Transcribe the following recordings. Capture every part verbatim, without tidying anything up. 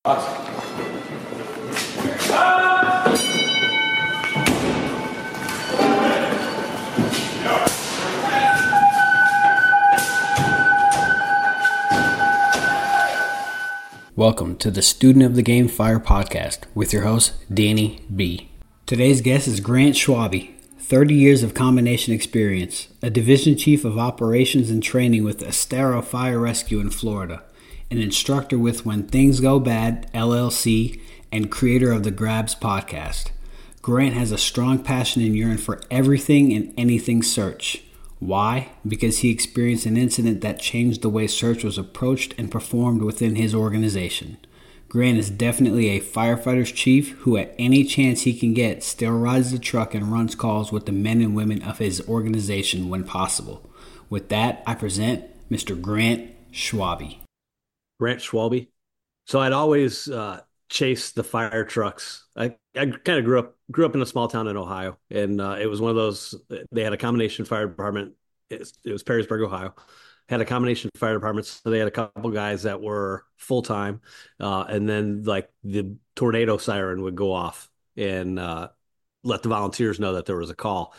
Welcome to the Student of the Game Fire podcast with your host, Danny B. Today's guest is Grant Schwabe, thirty years of combination experience, a division chief of operations and training with Estero Fire Rescue in Florida, an instructor with When Things Go Bad, L L C, and creator of the Grabs podcast. Grant has a strong passion and yearn for everything and anything search. Why? Because he experienced an incident that changed the way search was approached and performed within his organization. Grant is definitely a firefighter's chief who at any chance he can get still rides the truck and runs calls with the men and women of his organization when possible. With that, I present Mister Grant Schwabe. Grant Schwabe. So I'd always uh, chased the fire trucks. I, I kind of grew up grew up in a small town in Ohio, and uh, it was one of those. They had a combination fire department. It, it was Perrysburg, Ohio. Had a combination fire department, so they had a couple guys that were full time, uh, and then like the tornado siren would go off and uh, let the volunteers know that there was a call.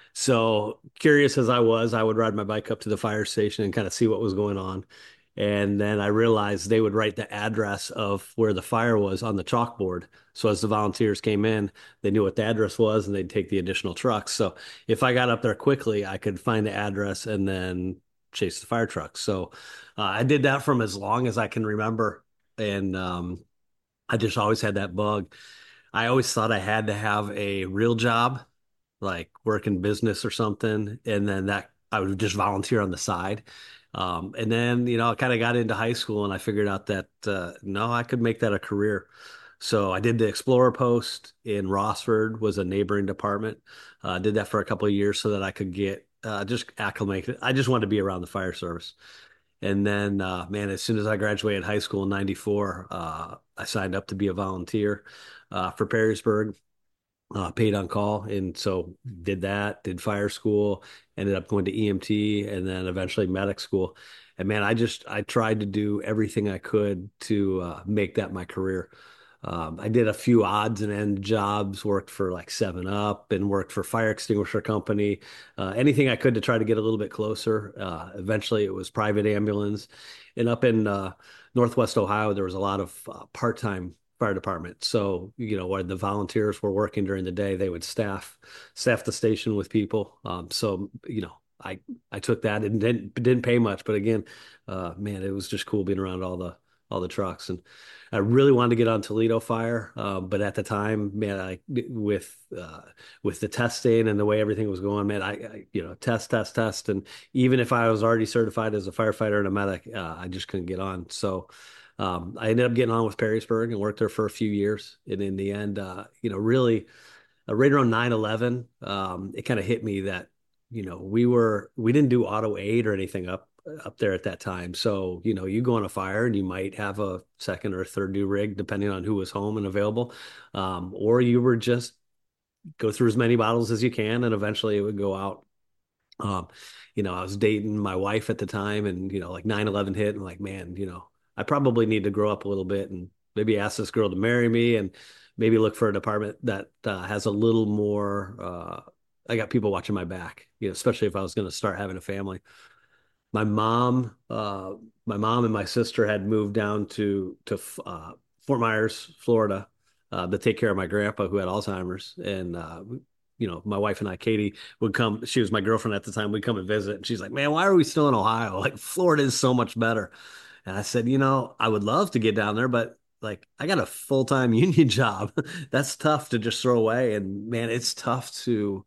So curious as I was, I would ride my bike up to the fire station and kind of see what was going on. And then I realized they would write the address of where the fire was on the chalkboard. So as the volunteers came in, they knew what the address was and they'd take the additional trucks. So if I got up there quickly, I could find the address and then chase the fire trucks. So uh, I did that from as long as I can remember. And um, I just always had that bug. I always thought I had to have a real job, like work in business or something. And then that I would just volunteer on the side. Um, and then, you know, I kind of got into high school and I figured out that, uh, no, I could make that a career. So I did the Explorer post in Rossford, was a neighboring department. I uh, did that for a couple of years so that I could get uh, just acclimated. I just wanted to be around the fire service. And then, uh, man, as soon as I graduated high school in ninety-four, uh, I signed up to be a volunteer uh, for Perrysburg. Uh, paid on call, and so did that, did fire school, ended up going to E M T, and then eventually medic school. And man, I just I tried to do everything I could to uh, make that my career. Um, I did a few odds and end jobs, worked for like Seven Up, and worked for fire extinguisher company. Uh, anything I could to try to get a little bit closer. Uh, eventually, it was private ambulance, and up in uh, Northwest Ohio, there was a lot of uh, part-time fire department. So, you know, where the volunteers were working during the day, they would staff staff the station with people. Um, so, you know, I I took that and didn't didn't pay much, but again, uh, man, it was just cool being around all the all the trucks. And I really wanted to get on Toledo Fire, uh, but at the time, man, I with uh, with the testing and the way everything was going, man, I, I you know test test test, and even if I was already certified as a firefighter and a medic, uh, I just couldn't get on. So. Um, I ended up getting on with Perrysburg and worked there for a few years. And in the end, uh, you know, really uh, right around nine eleven, um, it kind of hit me that, you know, we were, we didn't do auto aid or anything up, up there at that time. So, you know, you go on a fire and you might have a second or third new rig, depending on who was home and available. Um, or you were just go through as many bottles as you can and eventually it would go out. Um, you know, I was dating my wife at the time and, you know, like nine eleven hit and like, man, you know, I probably need to grow up a little bit and maybe ask this girl to marry me and maybe look for a department that uh, has a little more, uh, I got people watching my back, you know, especially if I was going to start having a family. My mom, uh, my mom and my sister had moved down to, to uh, Fort Myers, Florida, uh, to take care of my grandpa who had Alzheimer's. And, uh, you know, my wife and I, Katie, would come. She was my girlfriend at the time. We'd come and visit. And she's like, man, why are we still in Ohio? Like, Florida is so much better. And I said, you know, I would love to get down there, but like I got a full-time union job. That's tough to just throw away. And man, it's tough to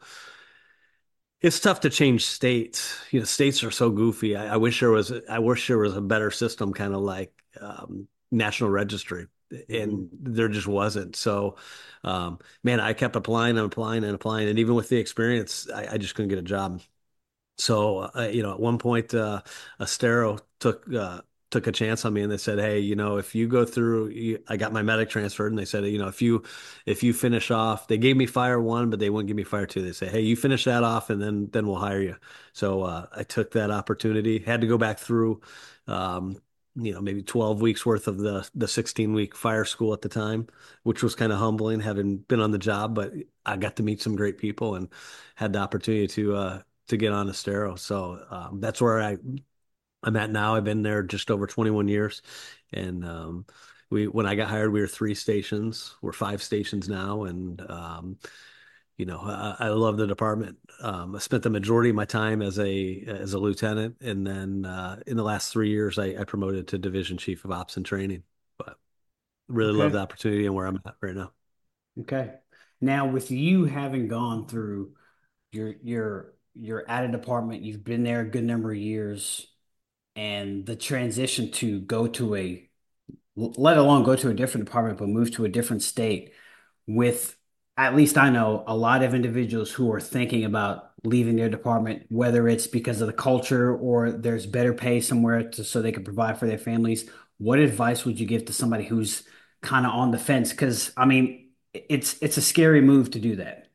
it's tough to change states. You know, states are so goofy. I, I wish there was I wish there was a better system, kind of like um, National Registry. And there just wasn't. So, um, man, I kept applying and applying and applying. And even with the experience, I, I just couldn't get a job. So, uh, you know, at one point, uh, Estero took uh, took a chance on me, and they said, "Hey, you know, if you go through, you, I got my medic transferred, and they said, you know, if you if you finish off, they gave me fire one, but they wouldn't give me fire two. They say, hey, you finish that off, and then then we'll hire you." So uh, I took that opportunity. Had to go back through. Um, you know, maybe twelve weeks worth of the the sixteen week fire school at the time, which was kind of humbling having been on the job, but I got to meet some great people and had the opportunity to uh to get on Estero. So um, that's where I I'm at now. I've been there just over twenty-one years. And um, we, when I got hired, we were three stations. We're five stations now. And, um, you know, I, I love the department. Um, I spent the majority of my time as a, as a lieutenant. And then uh, in the last three years, I, I promoted to division chief of ops and training, but really love the Okay. opportunity and where I'm at right now. Okay. Now, with you having gone through your your you're at a department, you've been there a good number of years, and the transition to go to a, let alone go to a different department, but move to a different state with, at least I know, a lot of individuals who are thinking about leaving their department, whether it's because of the culture or there's better pay somewhere to, so they can provide for their families. What advice would you give to somebody who's kind of on the fence? Because I mean, it's it's a scary move to do that.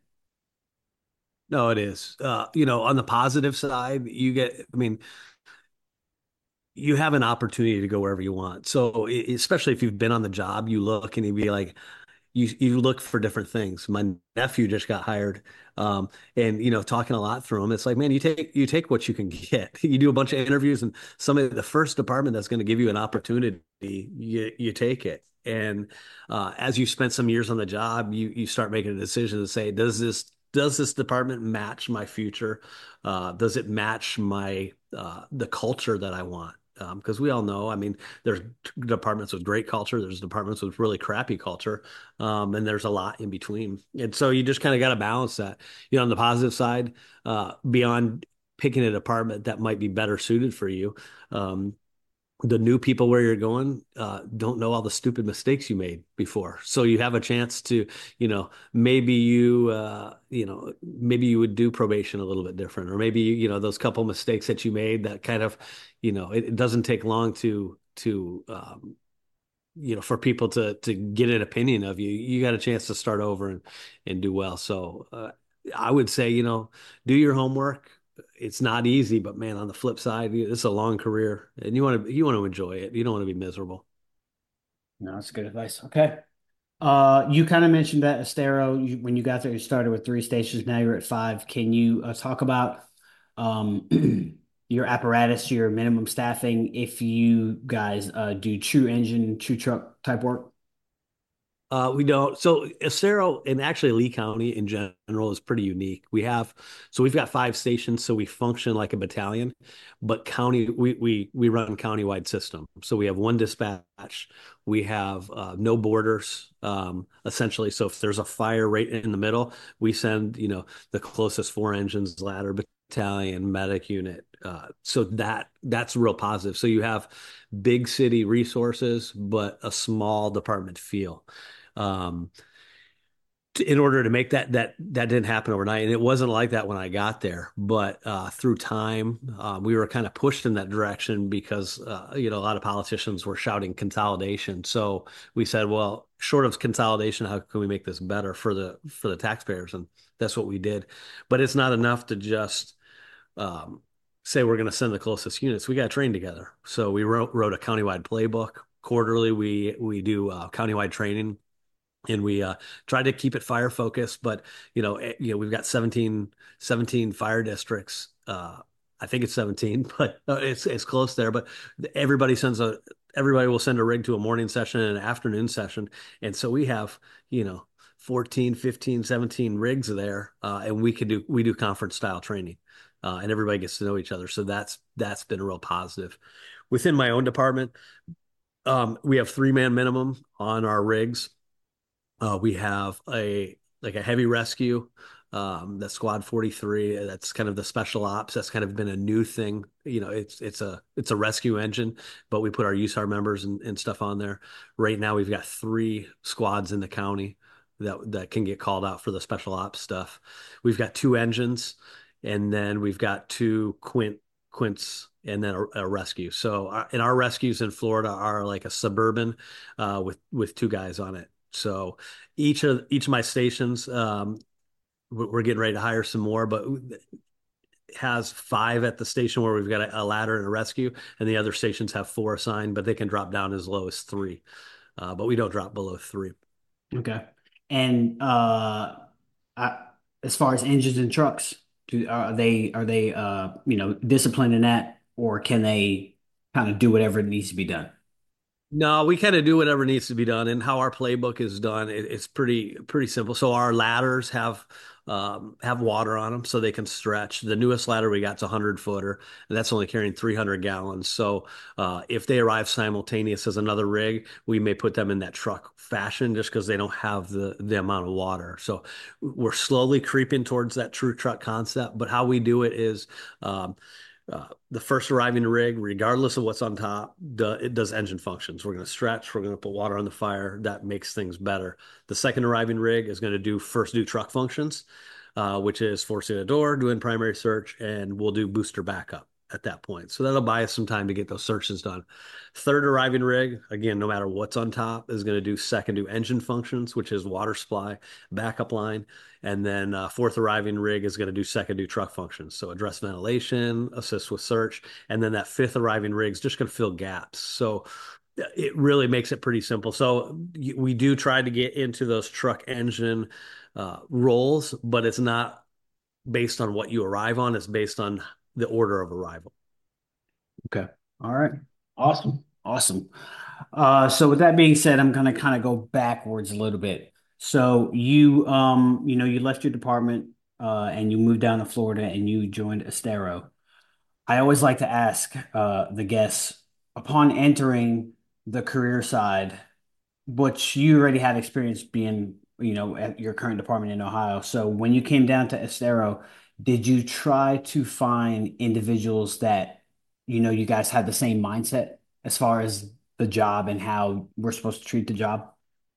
No, it is. Uh, you know, on the positive side, you get, I mean, you have an opportunity to go wherever you want. So, e- especially if you've been on the job, you look and you be like, you you look for different things. My nephew just got hired, um, and you know, talking a lot through him, it's like, man, you take you take what you can get. You do a bunch of interviews, and somebody the first department that's going to give you an opportunity, you you take it. And uh, as you spend some years on the job, you you start making a decision to say, does this does this department match my future? Uh, does it match my uh, the culture that I want? Because um, we all know, I mean, there's departments with great culture, there's departments with really crappy culture, um, and there's a lot in between. And so you just kind of got to balance that. You know, on the positive side, uh, beyond picking a department that might be better suited for you, um, the new people where you're going uh, don't know all the stupid mistakes you made before. So you have a chance to, you know, maybe you, uh, you know, maybe you would do probation a little bit different, or maybe, you know, those couple mistakes that you made that kind of, you know, it, it doesn't take long to, to, um, you know, for people to to get an opinion of you, you got a chance to start over and and do well. So uh, I would say, you know, do your homework. It's not easy, but man, on the flip side, it's a long career, and you want to you want to enjoy it. You don't want to be miserable. No, that's good advice. Okay. Uh, you kind of mentioned that Estero, you, when you got there, you started with three stations. Now you're at five. Can you uh, talk about um, your apparatus, your minimum staffing, if you guys uh, do true engine, true truck type work? Uh, we don't. So Acero and actually Lee County in general is pretty unique. We have, so we've got five stations, so we function like a battalion, but county, we we we run countywide system. So we have one dispatch, we have uh, no borders, um, essentially. So if there's a fire right in the middle, we send, you know, the closest four engines, ladder, battalion, medic unit. Uh, so that that's real positive. So you have big city resources, but a small department feel um, to, in order to make that that that didn't happen overnight, and it wasn't like that when I got there. But uh, through time, uh, we were kind of pushed in that direction because uh, you know a lot of politicians were shouting consolidation. So we said, well, short of consolidation, how can we make this better for the for the taxpayers? And that's what we did. But it's not enough to just um, say we're going to send the closest units. We got to train together. So we wrote wrote a countywide playbook. Quarterly, we we do uh, countywide training and we uh, try to keep it fire focused. But you know, eh, you know, we've got seventeen, seventeen fire districts. Uh, I think it's seventeen, but uh, it's it's close there. But everybody sends a everybody will send a rig to a morning session and an afternoon session, and so we have you know fourteen, fifteen, seventeen rigs there, uh, and we can do we do conference style training, uh, and everybody gets to know each other. So that's that's been a real positive. Within my own department, um, we have three man minimum on our rigs. Uh, we have a like a heavy rescue, um, that's Squad forty-three. That's kind of the special ops. That's kind of been a new thing. You know, it's it's a it's a rescue engine, but we put our U S A R members and, and stuff on there. Right now, we've got three squads in the county that that can get called out for the special ops stuff. We've got two engines, and then we've got two quint quints, and then a, a rescue. So, our, and our rescues in Florida are like a suburban uh, with with two guys on it. So each of each of my stations, um, we're getting ready to hire some more, but has five at the station where we've got a, a ladder and a rescue, and the other stations have four assigned, but they can drop down as low as three. Uh, but we don't drop below three. Okay. And uh, I, as far as engines and trucks, do are they are they uh you know disciplined in that, or can they kind of do whatever needs to be done? No, we kind of do whatever needs to be done, and how our playbook is done, it, it's pretty pretty simple. So our ladders have um, have water on them, so they can stretch. The newest ladder we got is a hundred footer, and that's only carrying three hundred gallons. So uh, if they arrive simultaneous as another rig, we may put them in that truck fashion just because they don't have the the amount of water. So we're slowly creeping towards that true truck concept. But how we do it is. Um, uh, the first arriving rig, regardless of what's on top, do, it does engine functions. We're going to stretch, we're going to put water on the fire. That makes things better. The second arriving rig is going to do first do truck functions, uh, which is forcing a door, doing primary search, and we'll do booster backup at that point. So that'll buy us some time to get those searches done. Third arriving rig, again, no matter what's on top, is going to do second do engine functions, which is water supply, backup line. And then uh, fourth arriving rig is going to do second do truck functions. So address ventilation, assist with search. And then that fifth arriving rig is just going to fill gaps. So it really makes it pretty simple. So we do try to get into those truck engine uh, roles, but it's not based on what you arrive on. It's based on the order of arrival. Okay. All right. Awesome. Awesome. Uh, so with that being said, I'm gonna kind of go backwards a little bit. So you um, you know, you left your department uh and you moved down to Florida and you joined Estero. I always like to ask uh the guests upon entering the career side, which you already had experience being, you know, at your current department in Ohio. So when you came down to Estero, did you try to find individuals that, you know, you guys had the same mindset as far as the job and how we're supposed to treat the job?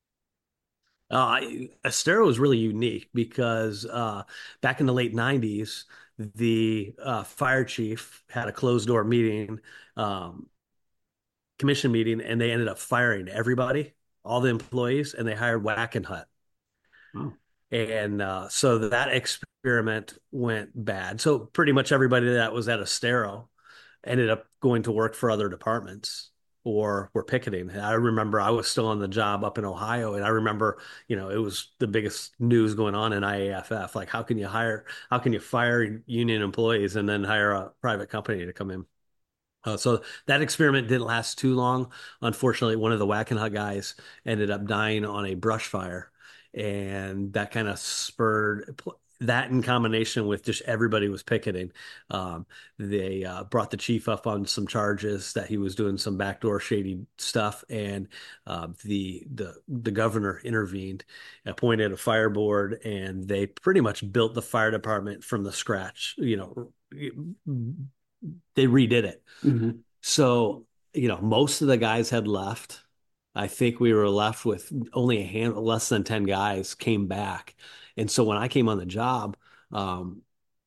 Uh, Estero is really unique because uh, back in the late nineties, the uh, fire chief had a closed door meeting, um, commission meeting, and they ended up firing everybody, all the employees, and they hired Wackenhut. Oh, And uh, so that experiment went bad. So pretty much everybody that was at Estero ended up going to work for other departments or were picketing. I remember I was still on the job up in Ohio, and I remember, you know, it was the biggest news going on in I A F F. Like, how can you hire, how can you fire union employees and then hire a private company to come in? Uh, so that experiment didn't last too long. Unfortunately, one of the Wackenhut guys ended up dying on a brush fire, and that kind of spurred that in combination with just everybody was picketing. Um, they uh, brought the chief up on some charges that he was doing some backdoor shady stuff, and uh, the the the governor intervened, appointed a fire board, and they pretty much built the fire department from the scratch. You know, they redid it. hmm. So, you know, most of the guys had left. I think we were left with only a hand, less than ten guys came back. And so when I came on the job, um,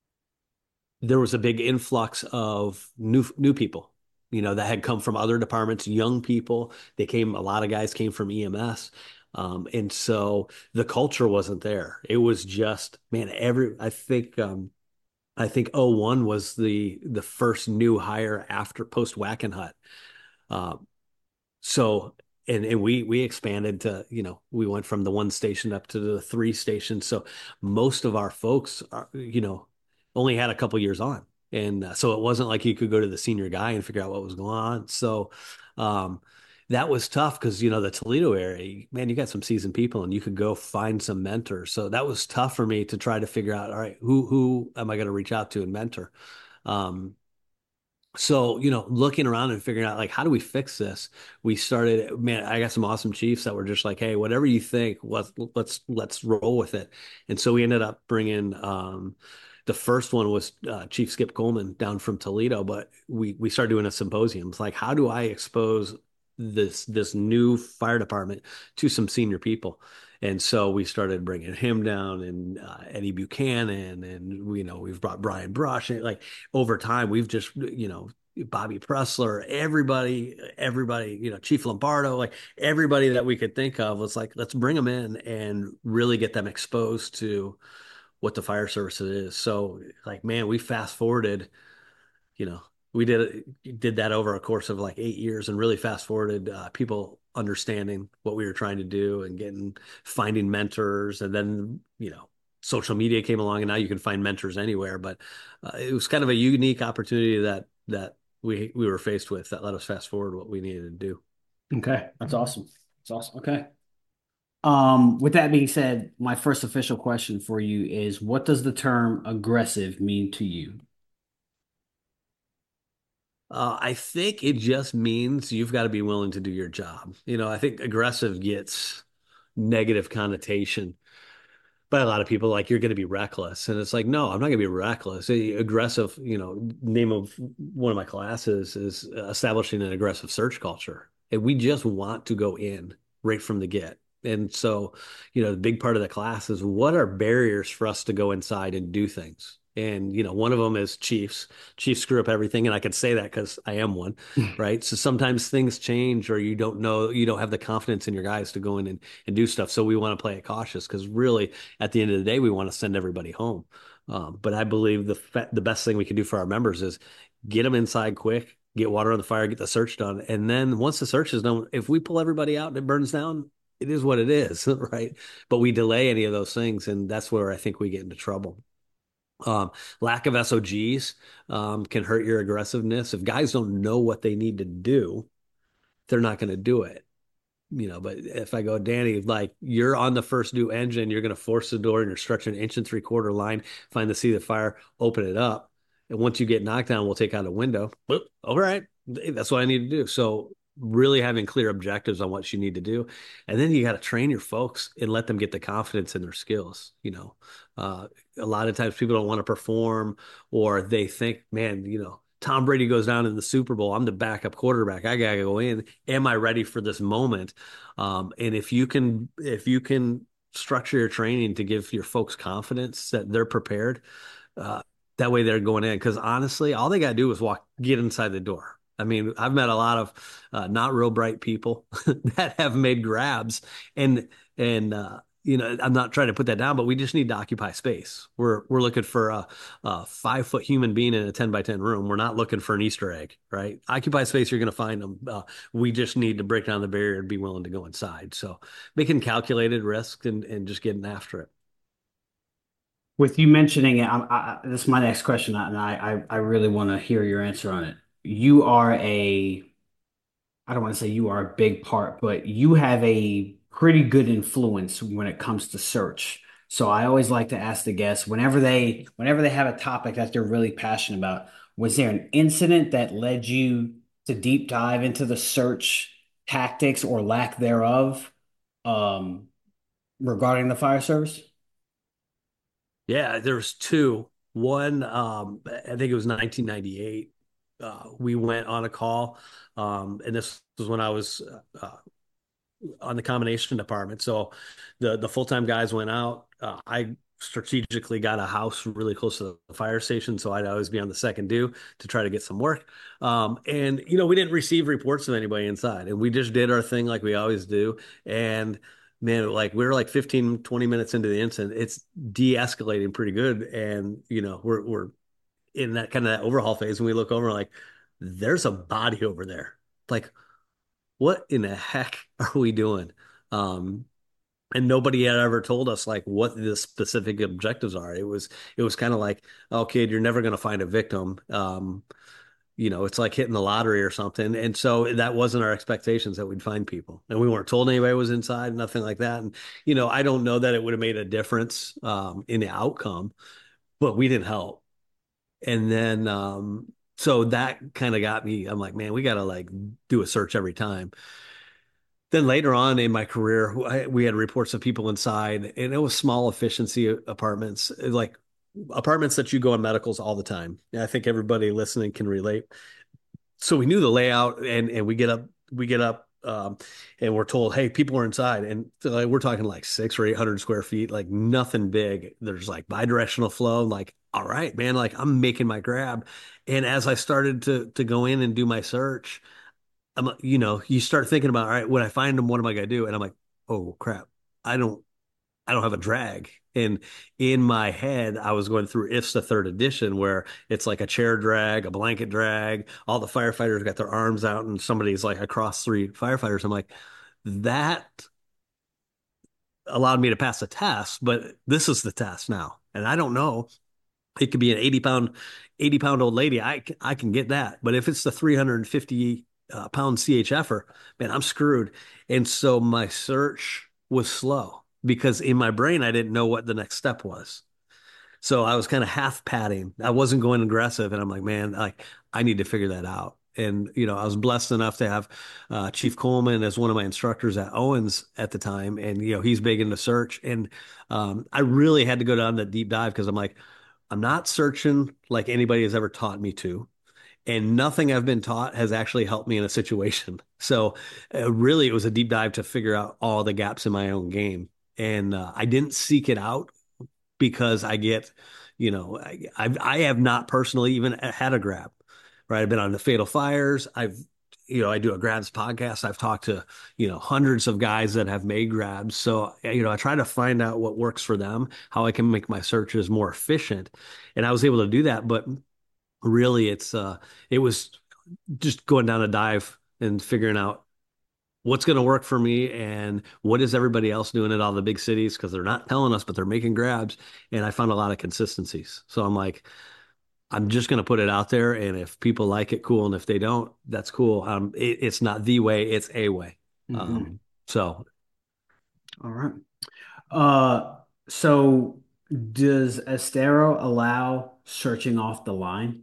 there was a big influx of new new people, you know, that had come from other departments, young people. They came, a lot of guys came from E M S. Um, and so the culture wasn't there. It was just, man, every, I think, um, I think oh one was the the first new hire after post Wackenhut. Um, so and and we we expanded to, you know, we went from the one station up to the three stations. So most of our folks are, you know, only had a couple years on. And uh, so it wasn't like you could go to the senior guy and figure out what was going on. So um that was tough because, you know, the Toledo area, man, you got some seasoned people and you could go find some mentors. So that was tough for me to try to figure out, all right, who who am I going to reach out to and mentor? Um, so, you know, looking around and figuring out like, how do we fix this? We started, man, I got some awesome chiefs that were just like, hey, whatever you think, let's let's let's roll with it. And so we ended up bringing um the first one was uh, Chief Skip Coleman down from Toledo, but we we started doing a symposium. It's like, how do I expose this this new fire department to some senior people? And so we started bringing him down, and uh, Eddie Buchanan, and you know, we've brought Brian Brush, and like over time we've just, you know, Bobby Pressler, everybody, everybody, you know, Chief Lombardo, like everybody that we could think of was like, let's bring them in and really get them exposed to what the fire service is. So like, man, we fast forwarded, you know, we did did that over a course of like eight years and really fast forwarded uh, people understanding what we were trying to do and getting finding mentors. And then, you know, social media came along and now you can find mentors anywhere. But uh, it was kind of a unique opportunity that that we we were faced with that let us fast forward what we needed to do. Okay, that's awesome. That's awesome. Okay. Um, with that being said, my first official question for you is what does the term aggressive mean to you? Uh, I think it just means you've got to be willing to do your job. You know, I think aggressive gets negative connotation by a lot of people, like you're going to be reckless. And it's like, no, I'm not going to be reckless. A- Aggressive, you know, name of one of my classes is establishing an aggressive search culture. And we just want to go in right from the get. And so, you know, the big part of the class is what are barriers for us to go inside and do things? And, you know, one of them is Chiefs. Chiefs screw up everything. And I can say that because I am one, right? So sometimes things change or you don't know, you don't have the confidence in your guys to go in and, and do stuff. So we want to play it cautious because really, at the end of the day, we want to send everybody home. Um, but I believe the fa- the best thing we can do for our members is get them inside quick, get water on the fire, get the search done, and then once the search is done, if we pull everybody out and it burns down, it is what it is, right? But we delay any of those things, and that's where I think we get into trouble. Um, lack of S O Gs um, can hurt your aggressiveness. If guys don't know what they need to do, they're not going to do it, you know, but if I go, Danny, like you're on the first new engine, you're going to force the door and you're stretching an inch and three quarter line, find the seat of fire, open it up. And once you get knocked down, we'll take out a window. Well, all right. That's what I need to do. So really having clear objectives on what you need to do. And then you got to train your folks and let them get the confidence in their skills. You know, uh, a lot of times people don't want to perform or they think, man, you know, Tom Brady goes down in the Super Bowl. I'm the backup quarterback. I gotta go in. Am I ready for this moment? Um, and if you can, if you can structure your training to give your folks confidence that they're prepared, uh, that way they're going in. Because honestly, all they gotta do is walk, get inside the door. I mean, I've met a lot of uh, not real bright people that have made grabs, and and uh, you know, I'm not trying to put that down, but we just need to occupy space. We're we're looking for a, a five foot human being in a ten by ten room. We're not looking for an Easter egg, right? Occupy space, you're going to find them. Uh, we just need to break down the barrier and be willing to go inside. So making calculated risk and and just getting after it. With you mentioning it, I, I, this is my next question, and I, I, I really want to hear your answer on it. You are a, I don't want to say you are a big part, but you have a pretty good influence when it comes to search. So I always like to ask the guests whenever they whenever they have a topic that they're really passionate about, was there an incident that led you to deep dive into the search tactics or lack thereof um, regarding the fire service? Yeah, there's two. One, um, I think it was nineteen ninety-eight. Uh, we went on a call, um, and this was when I was uh, on the combination department. So the the full time guys went out. Uh, I strategically got a house really close to the fire station, so I'd always be on the second due to try to get some work. Um, and you know, we didn't receive reports of anybody inside, and we just did our thing like we always do. And man, like we we're like fifteen, twenty minutes into the incident, it's de-escalating pretty good. And you know, we're we're in that kind of that overhaul phase, and we look over like, there's a body over there. Like, what in the heck are we doing? Um, and nobody had ever told us like what the specific objectives are. It was it was kind of like, oh kid, you're never going to find a victim. Um, you know, it's like hitting the lottery or something. And so that wasn't our expectations that we'd find people. And we weren't told anybody was inside, nothing like that. And you know, I don't know that it would have made a difference um, in the outcome, but we didn't help. And then um, so that kind of got me. I'm like, man, we got to like do a search every time. Then later on in my career, I- we had reports of people inside, and it was small efficiency apartments, like apartments that you go in medicals all the time. And I think everybody listening can relate. So we knew the layout, and and we get up, we get up, um, and we're told, hey, people are inside, and so, like, we're talking like six or eight hundred square feet, like nothing big. There's like bidirectional flow. Like, all right, man, like I'm making my grab, and as I started to to go in and do my search. I'm, you know, you start thinking about, all right, when I find them, what am I going to do? And I'm like, oh crap, I don't, I don't have a drag. And in my head, I was going through I F S A third edition where it's like a chair drag, a blanket drag, all the firefighters got their arms out and somebody's like across three firefighters. I'm like, that allowed me to pass the test, but this is the test now. And I don't know. It could be an eighty pound, eighty pound old lady. I, I can get that. But if it's the three hundred fifty uh, pound C H F er, man, I'm screwed. And so my search was slow because in my brain, I didn't know what the next step was. So I was kind of half padding. I wasn't going aggressive. And I'm like, man, like I need to figure that out. And, you know, I was blessed enough to have uh, Chief Coleman as one of my instructors at Owens at the time. And, you know, he's big into search. And um, I really had to go down the deep dive because I'm like, I'm not searching like anybody has ever taught me to. And nothing I've been taught has actually helped me in a situation. So uh, really, it was a deep dive to figure out all the gaps in my own game. And uh, I didn't seek it out because I get, you know, I, I've, I have not personally even had a grab, right? I've been on the Fatal Fires. I've, you know, I do a grabs podcast. I've talked to, you know, hundreds of guys that have made grabs. So, you know, I try to find out what works for them, how I can make my searches more efficient. And I was able to do that. But really, it's, uh, it was just going down a dive and figuring out what's going to work for me and what is everybody else doing at all the big cities because they're not telling us, but they're making grabs. And I found a lot of consistencies. So I'm like, I'm just going to put it out there. And if people like it, cool. And if they don't, that's cool. Um, it, it's not the way, it's a way. Mm-hmm. Um, so, All right. Uh, so does Estero allow searching off the line?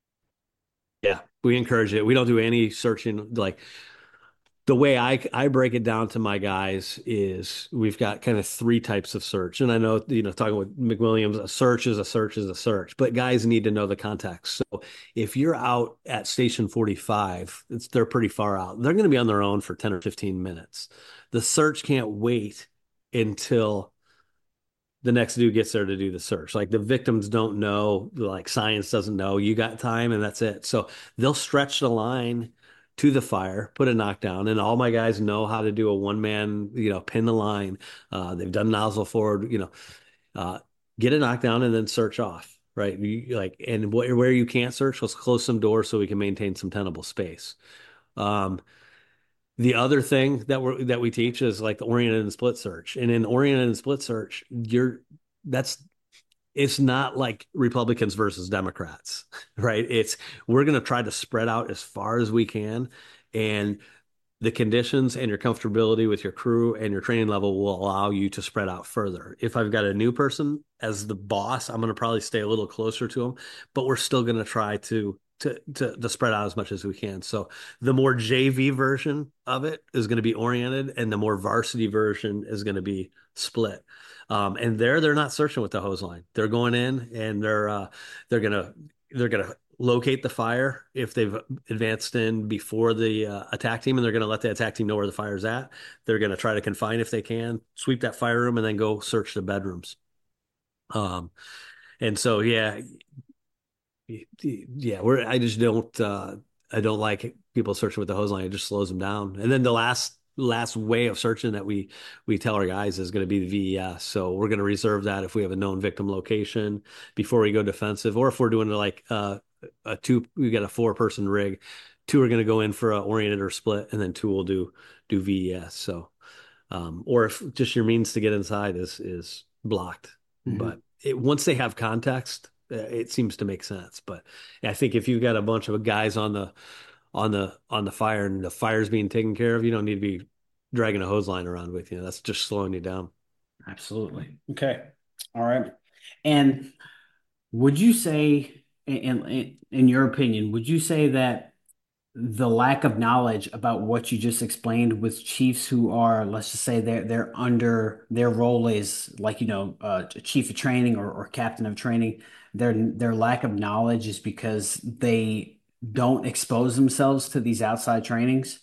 yeah, we encourage it. We don't do any searching. Like the way I I break it down to my guys is we've got kind of three types of search. And I know, you know, talking with McWilliams, a search is a search is a search, but guys need to know the context. So if you're out at station forty-five, it's they're pretty far out. They're going to be on their own for ten or fifteen minutes. The search can't wait until the next dude gets there to do the search. Like the victims don't know, like science doesn't know. You got time and that's it. So they'll stretch the line to the fire, put a knockdown, and all my guys know how to do a one man, you know, pin the line. Uh, they've done nozzle forward, you know, uh, get a knockdown and then search off, right? You, like, and wh where you can't search, let's close some doors so we can maintain some tenable space. Um, the other thing that we that we teach is like the oriented and split search. And in oriented and split search, you're that's it's not like Republicans versus Democrats, right? It's we're going to try to spread out as far as we can, and the conditions and your comfortability with your crew and your training level will allow you to spread out further. If I've got a new person as the boss, I'm going to probably stay a little closer to them, but we're still going to try to to to to spread out as much as we can. So the more J V version of it is going to be oriented, and the more varsity version is going to be split. Um, and there, they're not searching with the hose line. They're going in and they're uh, they're gonna they're gonna locate the fire if they've advanced in before the uh, attack team, and they're going to let the attack team know where the fire's at. They're going to try to confine if they can, sweep that fire room, and then go search the bedrooms. Um, and so, yeah, yeah, we're, I just don't, uh, I don't like people searching with the hose line. It just slows them down. And then the last, last way of searching that we, we tell our guys is going to be the V E S. So we're going to reserve that if we have a known victim location before we go defensive, or if we're doing like, uh, a two, we got a four person rig, two are going to go in for a oriented or split, and then two will do, do V E S. So, um, or if just your means to get inside is, is blocked, Mm-hmm. but it, once they have context, uh, it seems to make sense. But I think if you've got a bunch of guys on the on the on the fire and the fire's being taken care of, you don't need to be dragging a hose line around with you. That's just slowing you down. Absolutely. Okay. All right. And would you say, in, in in your opinion, would you say that the lack of knowledge about what you just explained with chiefs who are, let's just say they're they're under their role is like, you know, uh, chief of training or, or captain of training, their their lack of knowledge is because they don't expose themselves to these outside trainings?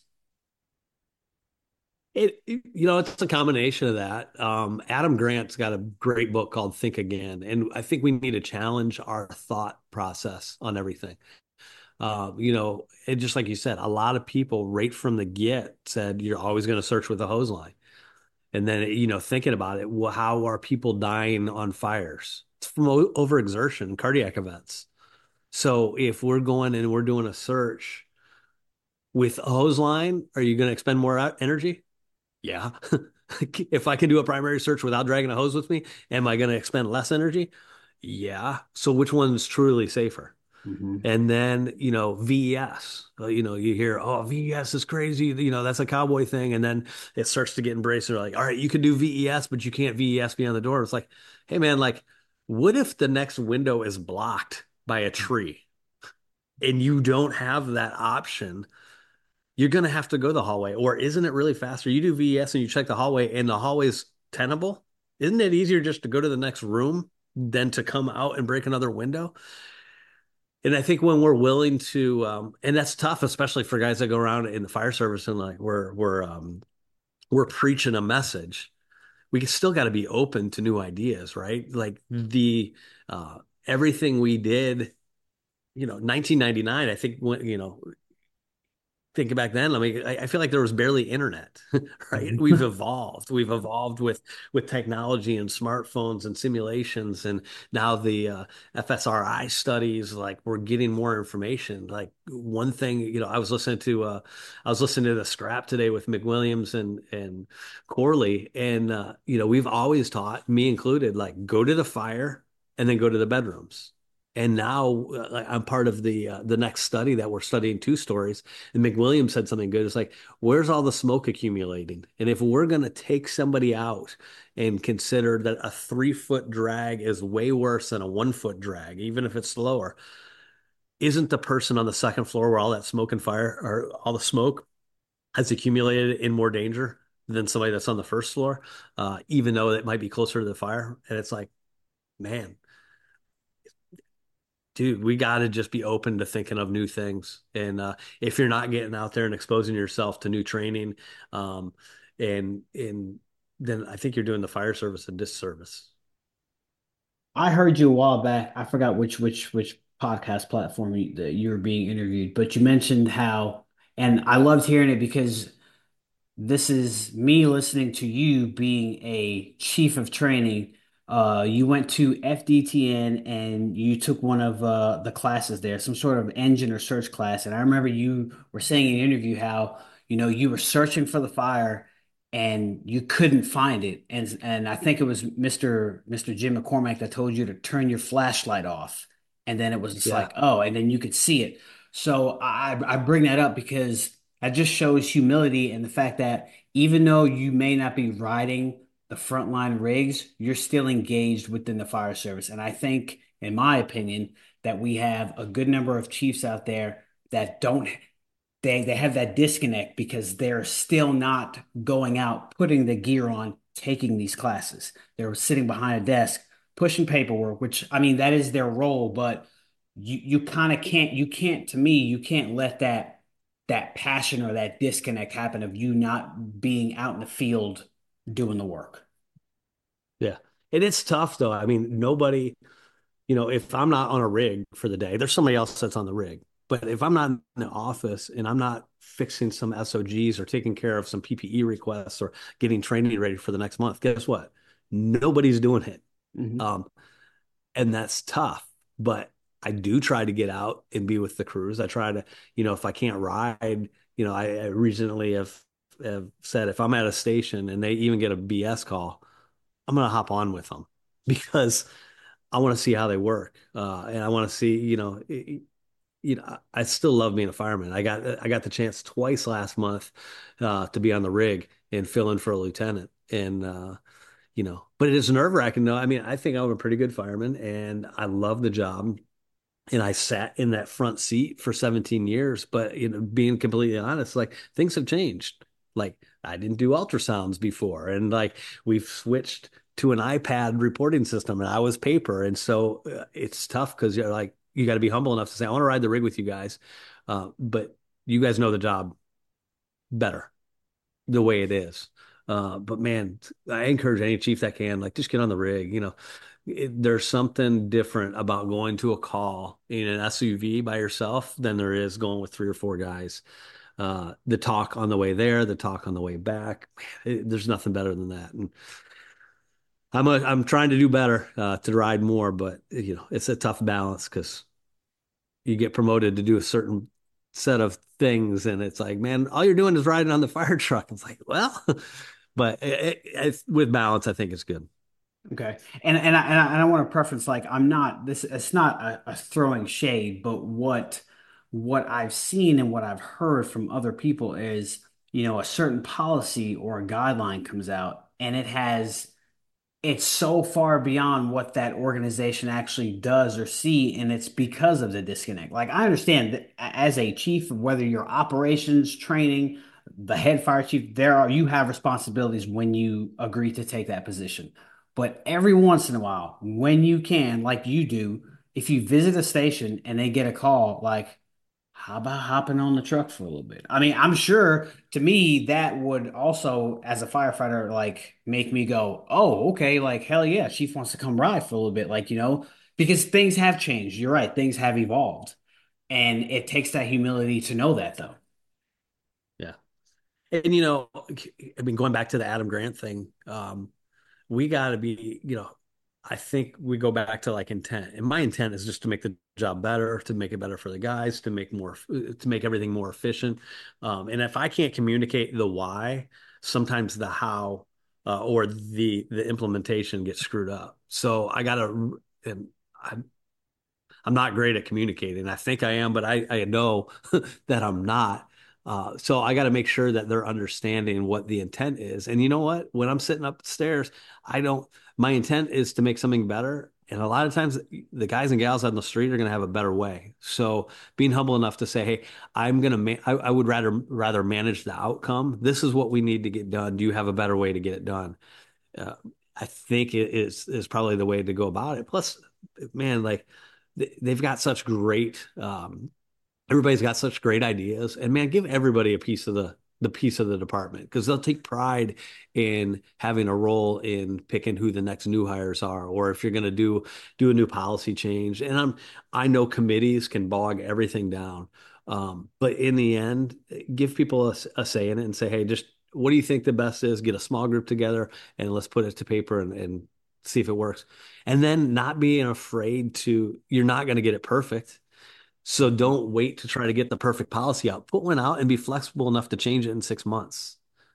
It, it- you know, it's a combination of that. Um, Adam Grant's got a great book called Think Again, and I think we need to challenge our thought process on everything. Uh, you know, and just like you said, a lot of people right from the get said you're always going to search with a hose line. And then, you know, thinking about it, well, how are people dying on fires? It's from o- overexertion, cardiac events. So if we're going and we're doing a search with a hose line, are you going to expend more e- energy? Yeah. If I can do a primary search without dragging a hose with me, am I going to expend less energy? Yeah. So which one's truly safer? Hmm. And then, you know, V E S, uh, you know, you hear, oh, V E S is crazy. You know, that's a cowboy thing. And then it starts to get embraced. They're like, all right, you can do V E S, but you can't V E S beyond the door. It's like, hey, man, like, what if the next window is blocked by a tree and you don't have that option? You're going to have to go the hallway. Or isn't it really faster? You do V E S and you check the hallway and the hallway's tenable. Isn't it easier just to go to the next room than to come out and break another window? And I think when we're willing to, um, and that's tough, especially for guys that go around in the fire service and like we're we're um, we're preaching a message. We still got to be open to new ideas, right? Like the uh, everything we did, you know, nineteen ninety-nine. I think when you know thinking back then, I mean, I, I feel like there was barely internet, right? We've evolved. We've evolved with with technology and smartphones and simulations, and now the uh, F S R I studies. Like we're getting more information. Like one thing, you know, I was listening to uh, I was listening to the scrap today with McWilliams and and Corley, and uh, you know, we've always taught, me included, like go to the fire and then go to the bedrooms. And now uh, I'm part of the uh, the next study that we're studying two stories. And McWilliams said something good. It's like, where's all the smoke accumulating? And if we're going to take somebody out and consider that a three foot drag is way worse than a one foot drag, even if it's slower, isn't the person on the second floor where all that smoke and fire or all the smoke has accumulated in more danger than somebody that's on the first floor, uh, even though it might be closer to the fire? And it's like, man, dude, we got to just be open to thinking of new things. And uh, if you're not getting out there and exposing yourself to new training, um, and and then I think you're doing the fire service a disservice. I heard you a while back. I forgot which which which podcast platform you, that you were being interviewed, but you mentioned how, and I loved hearing it because this is me listening to you being a chief of training. Uh, you went to F D T N and you took one of uh, the classes there, some sort of engine or search class. And I remember you were saying in an interview how, you know, you were searching for the fire and you couldn't find it. And and I think it was Mister Mister Jim McCormack that told you to turn your flashlight off. And then it was just Yeah, like, oh, and then you could see it. So I I bring that up because that just shows humility and the fact that even though you may not be riding the frontline rigs, you're still engaged within the fire service. And I think, in my opinion, that we have a good number of chiefs out there that don't they they have that disconnect because they're still not going out, putting the gear on, taking these classes. They're sitting behind a desk, pushing paperwork, which I mean that is their role, but you you kind of can't you can't to me you can't let that that passion or that disconnect happen of you not being out in the field doing the work. yeah. And it's tough though. I mean, nobody, you know, if I'm not on a rig for the day, there's somebody else that's on the rig. But if I'm not in the office and I'm not fixing some S O Gs or taking care of some P P E requests or getting training ready for the next month, guess what? Nobody's doing it. Hmm. Um, and that's tough. But I do try to get out and be with the crews. I try to, you know, if I can't ride, you know, I, I recently have, have said if I'm at a station and they even get a B S call, I'm going to hop on with them because I want to see how they work. Uh, and I want to see, you know, it, you know, I still love being a fireman. I got I got the chance twice last month uh, to be on the rig and fill in for a lieutenant. And uh, you know, but it is nerve wracking though. I mean, I think I'm a pretty good fireman and I love the job. And I sat in that front seat for seventeen years. But you know, being completely honest, like things have changed. Like I didn't do ultrasounds before, and like we've switched to an iPad reporting system, and I was paper, and so uh, it's tough because you're like you got to be humble enough to say I want to ride the rig with you guys, uh, but you guys know the job better the way it is. Uh, but man, I encourage any chief that can, like, just get on the rig. You know, it, there's something different about going to a call in an S U V by yourself than there is going with three or four guys. Uh, the talk on the way there, the talk on the way back. Man, it, there's nothing better than that. And I'm a, I'm trying to do better uh, to ride more, but you know, it's a tough balance because you get promoted to do a certain set of things, and it's like, man, all you're doing is riding on the fire truck. It's like, well, but it, it, it's, with balance, I think it's good. Okay. And and I, and I, and I want to preference like I'm not this it's not a, a throwing shade, but what what I've seen and what I've heard from other people is, you know, a certain policy or a guideline comes out and it has it's so far beyond what that organization actually does or see, and it's because of the disconnect. Like I understand that as a chief, whether you're operations, training, the head fire chief, there are you have responsibilities when you agree to take that position. But every once in a while, when you can, like you do, if you visit a station and they get a call, like how about hopping on the truck for a little bit? I mean, I'm sure to me that would also, as a firefighter, like make me go, oh, okay, like hell yeah, chief wants to come ride for a little bit, like, you know, because things have changed. You're right, things have evolved. And it takes that humility to know that though. Yeah. And, you know, I mean, going back to the Adam Grant thing, um, we got to be, you know, I think we go back to like intent. And my intent is just to make the job better, to make it better for the guys, to make more, to make everything more efficient. Um, and if I can't communicate the why, sometimes the how uh, or the the implementation gets screwed up. So I got to, and I'm I'm not great at communicating. I think I am, but I I know that I'm not. Uh, so I got to make sure that they're understanding what the intent is. And you know what? When I'm sitting up the stairs, I don't, my intent is to make something better. And a lot of times the guys and gals on the street are going to have a better way. So being humble enough to say, hey, I'm going to, ma- I, I would rather, rather manage the outcome. This is what we need to get done. Do you have a better way to get it done? Uh, I think it is, is probably the way to go about it. Plus, man, like they, they've got such great, um, everybody's got such great ideas, and man, give everybody a piece of the the piece of the department because they'll take pride in having a role in picking who the next new hires are, or if you're going to do do a new policy change. And I'm I know committees can bog everything down, um, but in the end, give people a, a say in it and say, hey, just what do you think the best is? Get a small group together and let's put it to paper and, and see if it works. And then not being afraid to, you're not going to get it perfect, so don't wait to try to get the perfect policy out. Put one out and be flexible enough to change it in six months.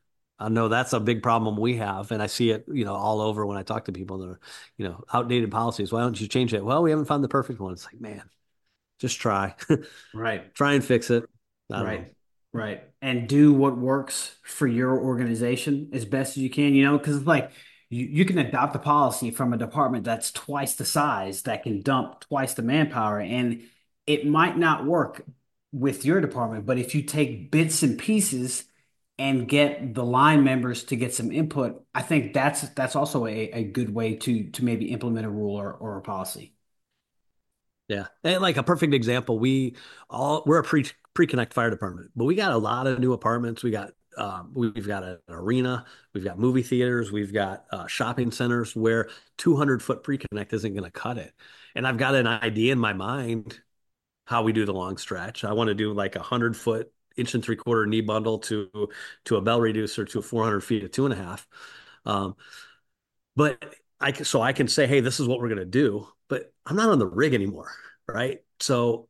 I know that's a big problem we have, and I see it, you know, all over when I talk to people that are, you know, outdated policies. Why don't you change it? Well, we haven't found the perfect one. It's like, man, just try, Right. try and fix it. I don't know. Right. Right. And do what works for your organization as best as you can, you know, because like you, you can adopt a policy from a department that's twice the size that can dump twice the manpower. And it might not work with your department, but if you take bits and pieces and get the line members to get some input, I think that's that's also a, a good way to to maybe implement a rule or, or a policy. Yeah. And like a perfect example, we all we're a pre pre-connect fire department, but we got a lot of new apartments. We got um, we've got an arena, we've got movie theaters, we've got uh, shopping centers where two hundred foot pre-connect isn't going to cut it. And I've got an idea in my mind how we do the long stretch. I want to do like a hundred foot inch and three quarter knee bundle to to a bell reducer to four hundred feet of two and a half. Um, but I can, so I can say, hey, this is what we're going to do, but I'm not on the rig anymore, right? So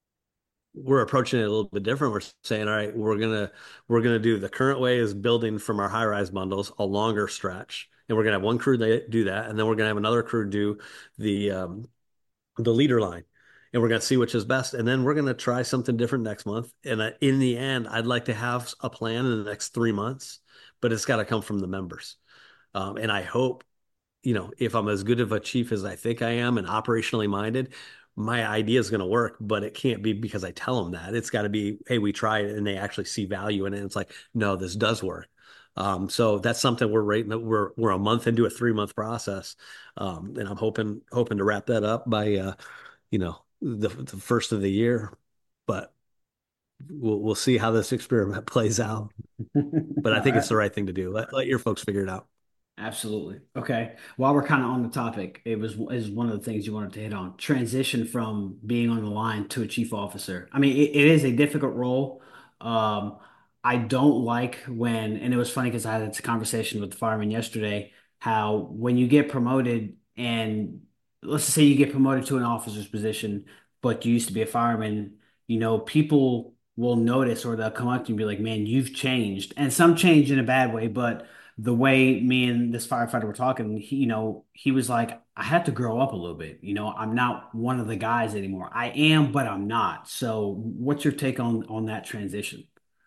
we're approaching it a little bit different. We're saying, all right, we're gonna we're gonna do the current way is building from our high rise bundles a longer stretch, and we're gonna have one crew that do that, and then we're gonna have another crew do the um, the leader line, and we're gonna see which is best, and then we're gonna try something different next month. And uh, in the end, I'd like to have a plan in the next three months, but it's got to come from the members, um, and I hope you know, if I'm as good of a chief as I think I am and operationally minded, my idea is going to work, but it can't be because I tell them that. It's got to be, hey, we tried it and they actually see value in it. And it's like, no, this does work. Um, so that's something we're right. We're we're a month into a three month process, um, and I'm hoping hoping to wrap that up by uh, you know the the first of the year. But we'll we'll see how this experiment plays out. But I All think right. it's the right thing to do. Let let your folks figure it out. Absolutely. Okay. While we're kind of on the topic, it was is one of the things you wanted to hit on. Transition from being on the line to a chief officer. I mean, it, it is a difficult role. Um, I don't like when, and it was funny because I had this conversation with the fireman yesterday, how when you get promoted and let's just say you get promoted to an officer's position, but you used to be a fireman, you know, people will notice or they'll come up to you and be like, man, you've changed. And some change in a bad way, but the way me and this firefighter were talking, he, you know, he was like, I had to grow up a little bit. You know, I'm not one of the guys anymore. I am, but I'm not. So what's your take on on that transition?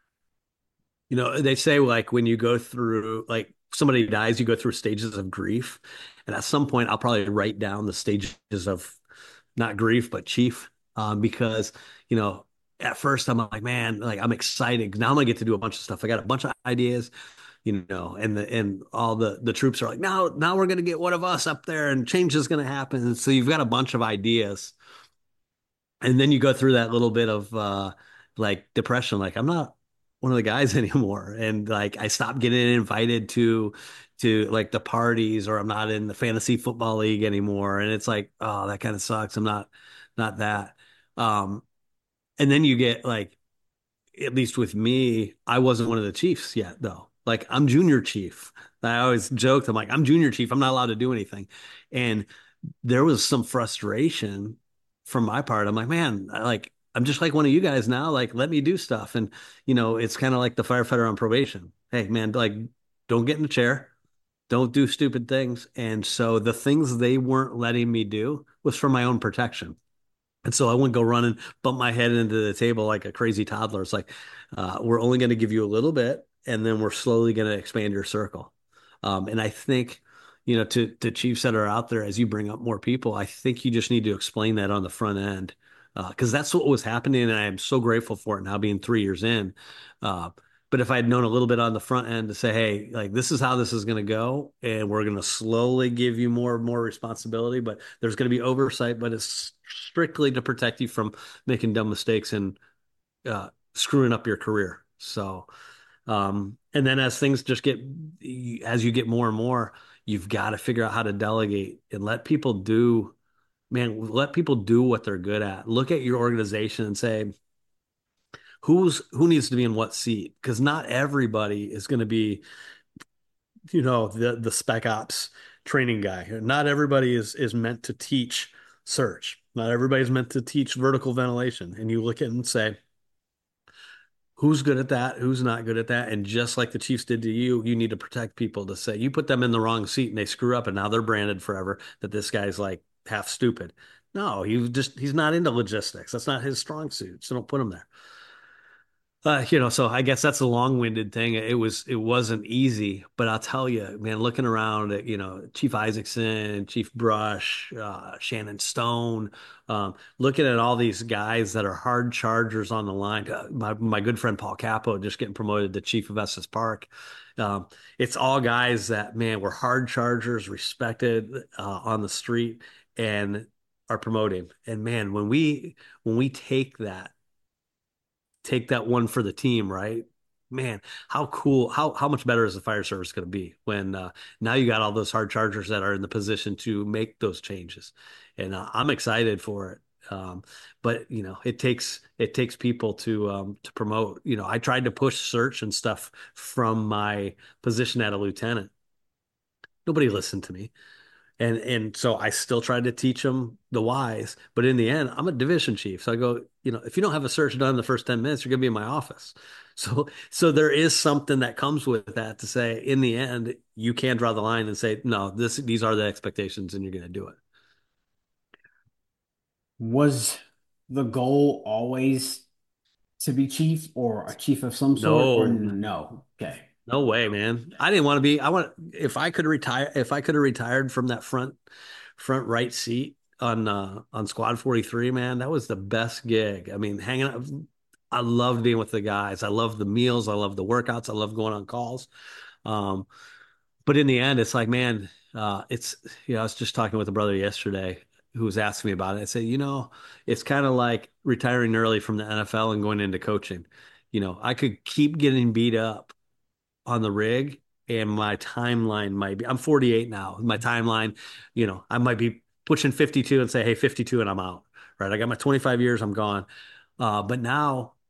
You know, they say like when you go through like somebody dies, you go through stages of grief. And at some point, I'll probably write down the stages of not grief, but chief. Um, because, you know, at first I'm like, man, like I'm excited. Now I'm gonna get to do a bunch of stuff. I got a bunch of ideas, you know, and the and all the the troops are like, now now we're gonna get one of us up there and change is gonna happen. And so you've got a bunch of ideas. And then you go through that little bit of uh like depression, like I'm not one of the guys anymore. And like I stopped getting invited to to like the parties, or I'm not in the fantasy football league anymore. And it's like, oh, that kind of sucks. I'm not not that. Um, and then you get like, at least with me, I wasn't one of the chiefs yet though. Like I'm junior chief. I always joked, I'm like, I'm junior chief. I'm not allowed to do anything. And there was some frustration from my part. I'm like, man, I like I'm just like one of you guys now. Like, let me do stuff. And you know, it's kind of like the firefighter on probation. Hey, man, like, don't get in the chair, don't do stupid things. And so the things they weren't letting me do was for my own protection. And so I wouldn't go running, bump my head into the table like a crazy toddler. It's like, uh, we're only going to give you a little bit, and then we're slowly going to expand your circle. Um, and I think, you know, to to chiefs that are out there, as you bring up more people, I think you just need to explain that on the front end, because uh, that's what was happening, and I am so grateful for it now, being three years in. Uh, but if I had known a little bit on the front end to say, hey, like this is how this is going to go, and we're going to slowly give you more and more responsibility, but there's going to be oversight, but it's strictly to protect you from making dumb mistakes and uh, screwing up your career. So, um, and then as things just get, as you get more and more, you've got to figure out how to delegate and let people do, man, let people do what they're good at. Look at your organization and say, who's who needs to be in what seat? Because not everybody is going to be, you know, the the spec ops training guy. Not everybody is is meant to teach search. Not everybody's meant to teach vertical ventilation. And you look at it and say, who's good at that? Who's not good at that? And just like the Chiefs did to you, you need to protect people to say you put them in the wrong seat and they screw up and now they're branded forever that this guy's like half stupid. No, he just he's not into logistics. That's not his strong suit. So don't put him there. Uh, you know, so I guess that's a long-winded thing. It was it wasn't easy, but I'll tell you, man, looking around at, you know, Chief Isaacson, Chief Brush, uh, Shannon Stone, um, looking at all these guys that are hard chargers on the line. Uh, my my good friend Paul Capo just getting promoted to Chief of Estes Park. Um, it's all guys that, man, were hard chargers, respected uh, on the street, and are promoting. And man, when we when we take that take that one for the team, right? Man, how cool, how how much better is the fire service going to be when uh, now you got all those hard chargers that are in the position to make those changes, and uh, I'm excited for it. Um, but you know, it takes it takes people to um, to promote. You know, I tried to push search and stuff from my position at a lieutenant. Nobody listened to me. And and so I still tried to teach them the whys, but in the end, I'm a division chief. So I go, you know, if you don't have a search done in the first ten minutes, you're gonna be in my office. So so there is something that comes with that to say, in the end, you can draw the line and say, no, this these are the expectations, and you're gonna do it. Was the goal always to be chief or a chief of some sort, or No, no? Okay. no way, man. I didn't want to be. I want if I could retire, if I could have retired from that front front right seat on uh on Squad forty-three, man, that was the best gig. I mean, hanging out. I loved being with the guys. I love the meals. I love the workouts. I love going on calls. Um, but in the end, it's like, man, uh, it's, you know, I was just talking with a brother yesterday who was asking me about it. I said, you know, it's kind of like retiring early from the N F L and going into coaching. You know, I could keep getting beat up on the rig, and my timeline might be, I'm forty-eight now. My timeline, you know, I might be pushing fifty-two and say, hey, fifty-two and I'm out, right? I got my twenty-five years, I'm gone. Uh, but now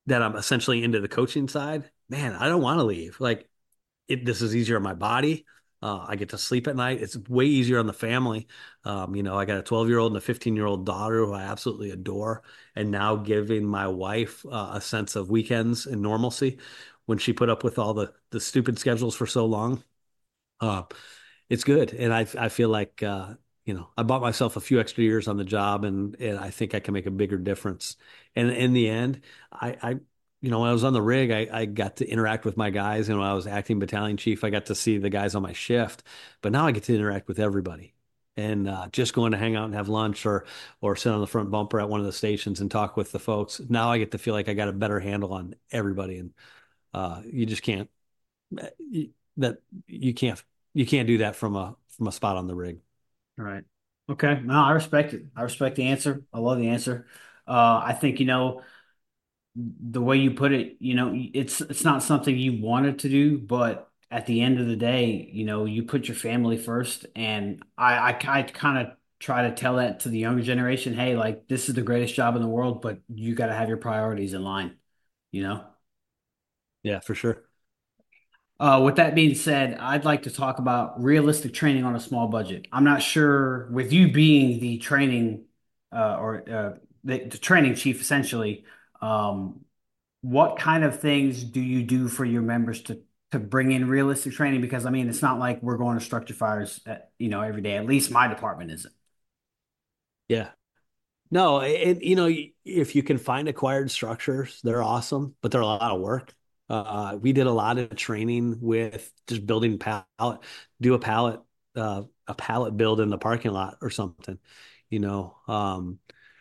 that I'm essentially into the coaching side, man, I don't want to leave. Like it, this is easier on my body. Uh, I get to sleep at night. It's way easier on the family. Um, you know, I got a twelve year old and a fifteen year old daughter who I absolutely adore. And now giving my wife uh, a sense of weekends and normalcy when she put up with all the, the stupid schedules for so long. Uh, it's good. And I, I feel like, uh, you know, I bought myself a few extra years on the job and, and I think I can make a bigger difference. And in the end, I, I you know, when I was on the rig, I, I got to interact with my guys. And when I was acting battalion chief, I got to see the guys on my shift. But now I get to interact with everybody. And uh, just going to hang out and have lunch or or sit on the front bumper at one of the stations and talk with the folks. Now I get to feel like I got a better handle on everybody. And uh, you just can't you, that you can't you can't do that from a from a spot on the rig. Right. Okay. No, I respect it. I respect the answer. I love the answer. Uh, I think, you know, the way you put it, you know, it's it's not something you wanted to do, but at the end of the day, you know, you put your family first. And I I, I kind of try to tell that to the younger generation, hey, like this is the greatest job in the world, but you got to have your priorities in line, you know? Yeah, for sure. Uh, with that being said, I'd like to talk about realistic training on a small budget. I'm not sure with you being the training uh, or uh, the, the training chief essentially, um, what kind of things do you do for your members to to bring in realistic training? Because I mean, it's not like we're going to structure fires, at, you know, every day. At least my department isn't. Yeah. No, and you know, if you can find acquired structures, they're awesome, but they're a lot of work. Uh, we did a lot of training with just building pallet, do a pallet, uh, a pallet build in the parking lot or something, you know. Um,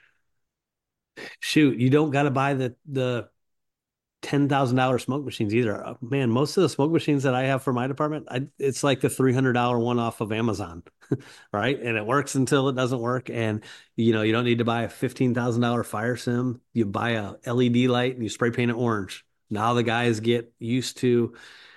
shoot, you don't got to buy the the ten thousand dollar smoke machines either. Uh, Man, most of the smoke machines that I have for my department, I, it's like the three hundred dollar one off of Amazon, right? And it works until it doesn't work. And you know, you don't need to buy a fifteen thousand dollar fire sim. You buy a L E D light and you spray paint it orange. Now the guys get used to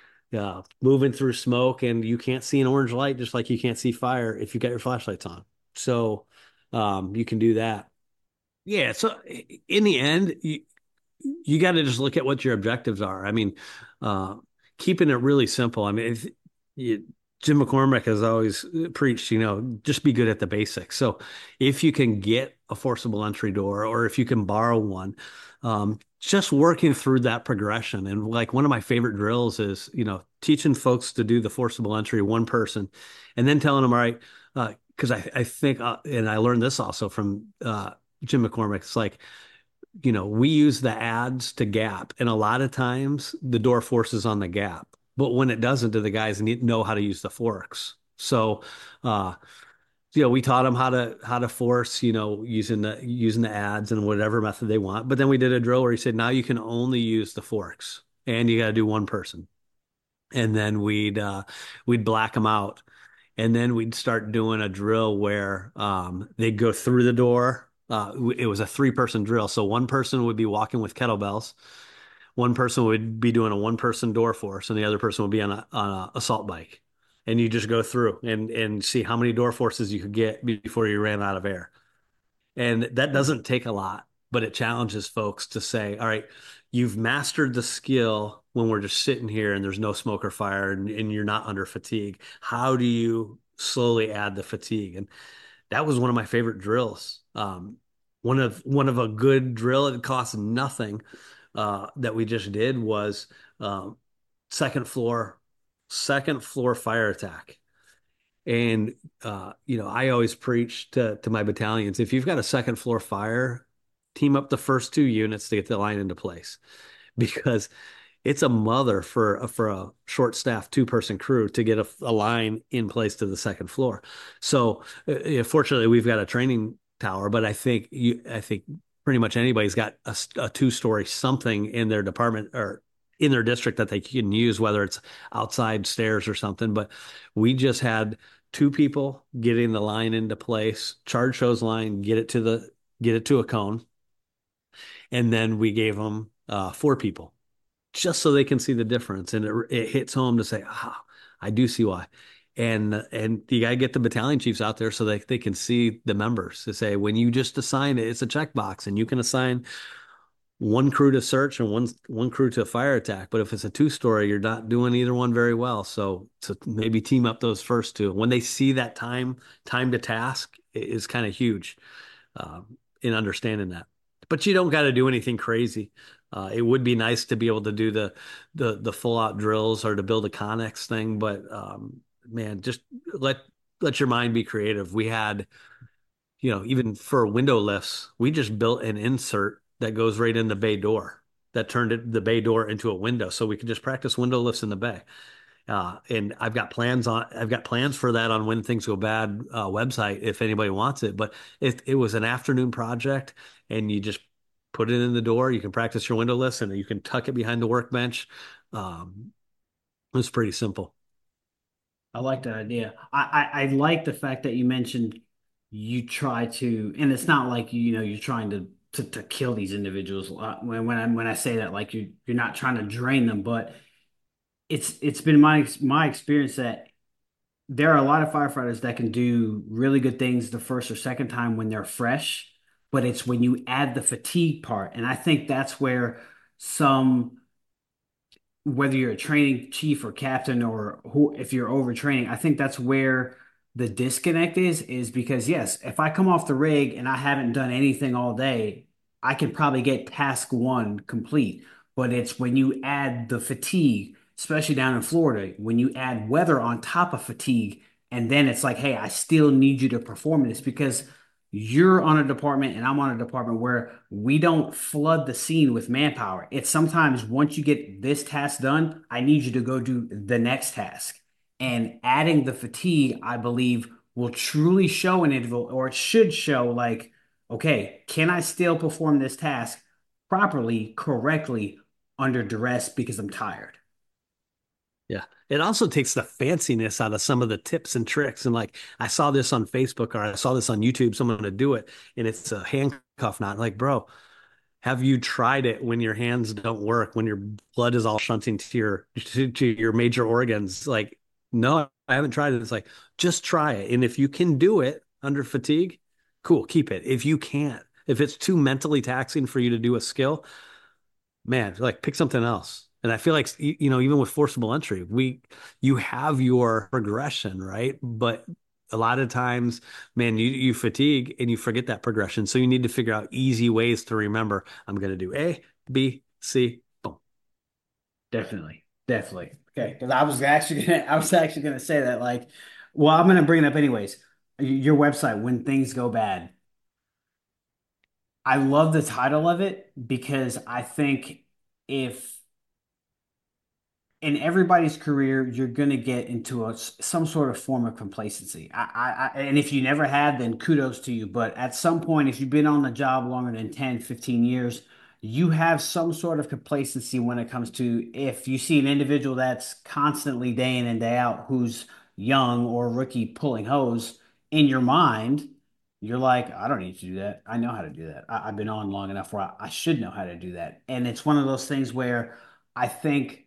uh, moving through smoke, and you can't see an orange light just like you can't see fire if you got your flashlights on. So um, you can do that. Yeah. So in the end, you, you got to just look at what your objectives are. I mean, uh, keeping it really simple. I mean, if you, Jim McCormick has always preached, you know, just be good at the basics. So if you can get a forcible entry door or if you can borrow one, um, just working through that progression. And like one of my favorite drills is, you know, teaching folks to do the forcible entry one person and then telling them, all right, because uh, I, I think, uh, and I learned this also from uh, Jim McCormick, it's like, you know, we use the ads to gap, and a lot of times the door forces on the gap. But when it doesn't, do the guys need know how to use the forks? So, uh, you know, we taught them how to how to force, you know, using the using the ads and whatever method they want. But then we did a drill where he said, now you can only use the forks, and you got to do one person. And then we'd uh, we'd black them out, and then we'd start doing a drill where um, they'd go through the door. Uh, it was a three person drill. So one person would be walking with kettlebells. One person would be doing a one person door force and the other person would be on a, on a assault bike. And you just go through and, and see how many door forces you could get before you ran out of air. And that doesn't take a lot, but it challenges folks to say, all right, you've mastered the skill when we're just sitting here and there's no smoke or fire and, and you're not under fatigue. How do you slowly add the fatigue? And that was one of my favorite drills. Um, one of one of a good drill, it costs nothing, uh, that we just did was um, second floor, second floor fire attack. And uh, you know, I always preach to to my battalions, if you've got a second floor fire, team up the first two units to get the line into place because it's a mother for for a short staff two person crew to get a, a line in place to the second floor. So uh, fortunately, we've got a training tower, but I think you I think pretty much anybody's got a, a two story something in their department or in their district that they can use, whether it's outside stairs or something. But we just had two people getting the line into place, charge hose line, get it to the get it to a cone, and then we gave them uh, four people just so they can see the difference. And it, it hits home to say, ah, I do see why. And and you got to get the battalion chiefs out there so they, they can see the members to say, when you just assign it, it's a checkbox and you can assign one crew to search and one one crew to fire attack. But if it's a two story, you're not doing either one very well. So so maybe team up those first two. When they see that time time to task is kind of huge um, in understanding that. But you don't got to do anything crazy. Uh, it would be nice to be able to do the the the full out drills or to build a Connex thing, but um, man, just let let your mind be creative. We had, you know, even for window lifts, we just built an insert that goes right in the bay door that turned it, the bay door into a window, so we could just practice window lifts in the bay. Uh, and I've got plans on I've got plans for that on When Things Go Bad uh, website if anybody wants it. But it it was an afternoon project, and you just put it in the door. You can practice your window lifts, and you can tuck it behind the workbench. Um, it was pretty simple. I like that idea. I, I, I like the fact that you mentioned you try to, and it's not like you, you know, you're trying to to, to kill these individuals. Uh, When when I when I say that, like you you're not trying to drain them, but it's it's been my my experience that there are a lot of firefighters that can do really good things the first or second time when they're fresh, but it's when you add the fatigue part, and I think that's where some whether you're a training chief or captain or who if you're overtraining, I think that's where the disconnect is, is because yes, if I come off the rig and I haven't done anything all day, I can probably get task one complete. But it's when you add the fatigue, especially down in Florida, when you add weather on top of fatigue, and then it's like, hey, I still need you to perform this because you're on a department and I'm on a department where we don't flood the scene with manpower. It's sometimes once you get this task done, I need you to go do the next task. And adding the fatigue, I believe, will truly show an individual, or it should show, like, okay, can I still perform this task properly, correctly under duress because I'm tired? Yeah. It also takes the fanciness out of some of the tips and tricks. And like, I saw this on Facebook or I saw this on YouTube, someone to do it, and it's a handcuff knot. Like, bro, have you tried it when your hands don't work, when your blood is all shunting to your to, to your major organs? Like, no, I haven't tried it. It's like, just try it. And if you can do it under fatigue, cool, keep it. If you can't, if it's too mentally taxing for you to do a skill, man, like pick something else. And I feel like you know, even with forcible entry, we you have your progression, right? But a lot of times, man, you you fatigue and you forget that progression. So you need to figure out easy ways to remember. I'm going to do A, B, C, boom. Definitely, definitely. Okay, because I was actually gonna, I was actually gonna say that, like, well, I'm gonna bring it up anyways. Y- Your website, When Things Go Bad. I love the title of it because I think if in everybody's career, you're going to get into a, some sort of form of complacency. I, I, I, and if you never had, then kudos to you. But at some point, if you've been on the job longer than ten, fifteen years, you have some sort of complacency when it comes to if you see an individual that's constantly day in and day out who's young or rookie pulling hose in your mind, you're like, I don't need to do that. I know how to do that. I, I've been on long enough where I, I should know how to do that. And it's one of those things where I think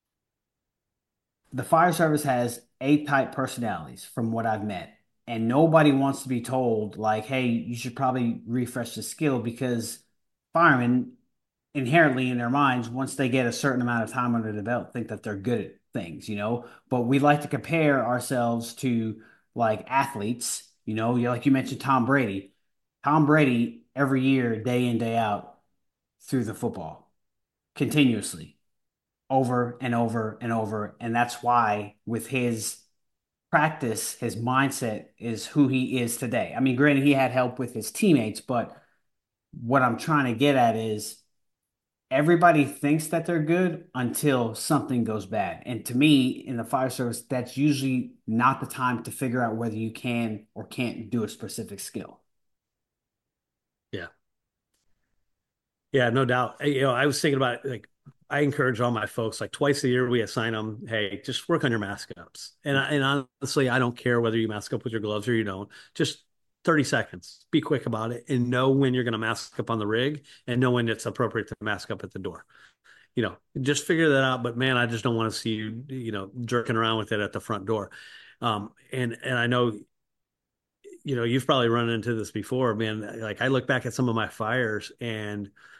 the fire service has A-type personalities from what I've met. And nobody wants to be told, like, hey, you should probably refresh the skill because firemen inherently in their minds, once they get a certain amount of time under the belt, think that they're good at things, you know? But we like to compare ourselves to like athletes, you know, you like you mentioned Tom Brady. Tom Brady every year, day in, day out, through the football continuously over and over and over. And that's why, with his practice, his mindset is who he is today. I mean, granted, he had help with his teammates, but what I'm trying to get at is everybody thinks that they're good until something goes bad. And to me, in the fire service, that's usually not the time to figure out whether you can or can't do a specific skill. Yeah. Yeah, no doubt. You know, I was thinking about it, like I encourage all my folks like twice a year we assign them, hey, just work on your mask ups. And I, and honestly, I don't care whether you mask up with your gloves or you don't. Just thirty seconds. Be quick about it and know when you're going to mask up on the rig and know when it's appropriate to mask up at the door. You know, just figure that out. But man, I just don't want to see you, you know, jerking around with it at the front door. Um, and and I know, you know, you've probably run into this before, man. Like I look back at some of my fires and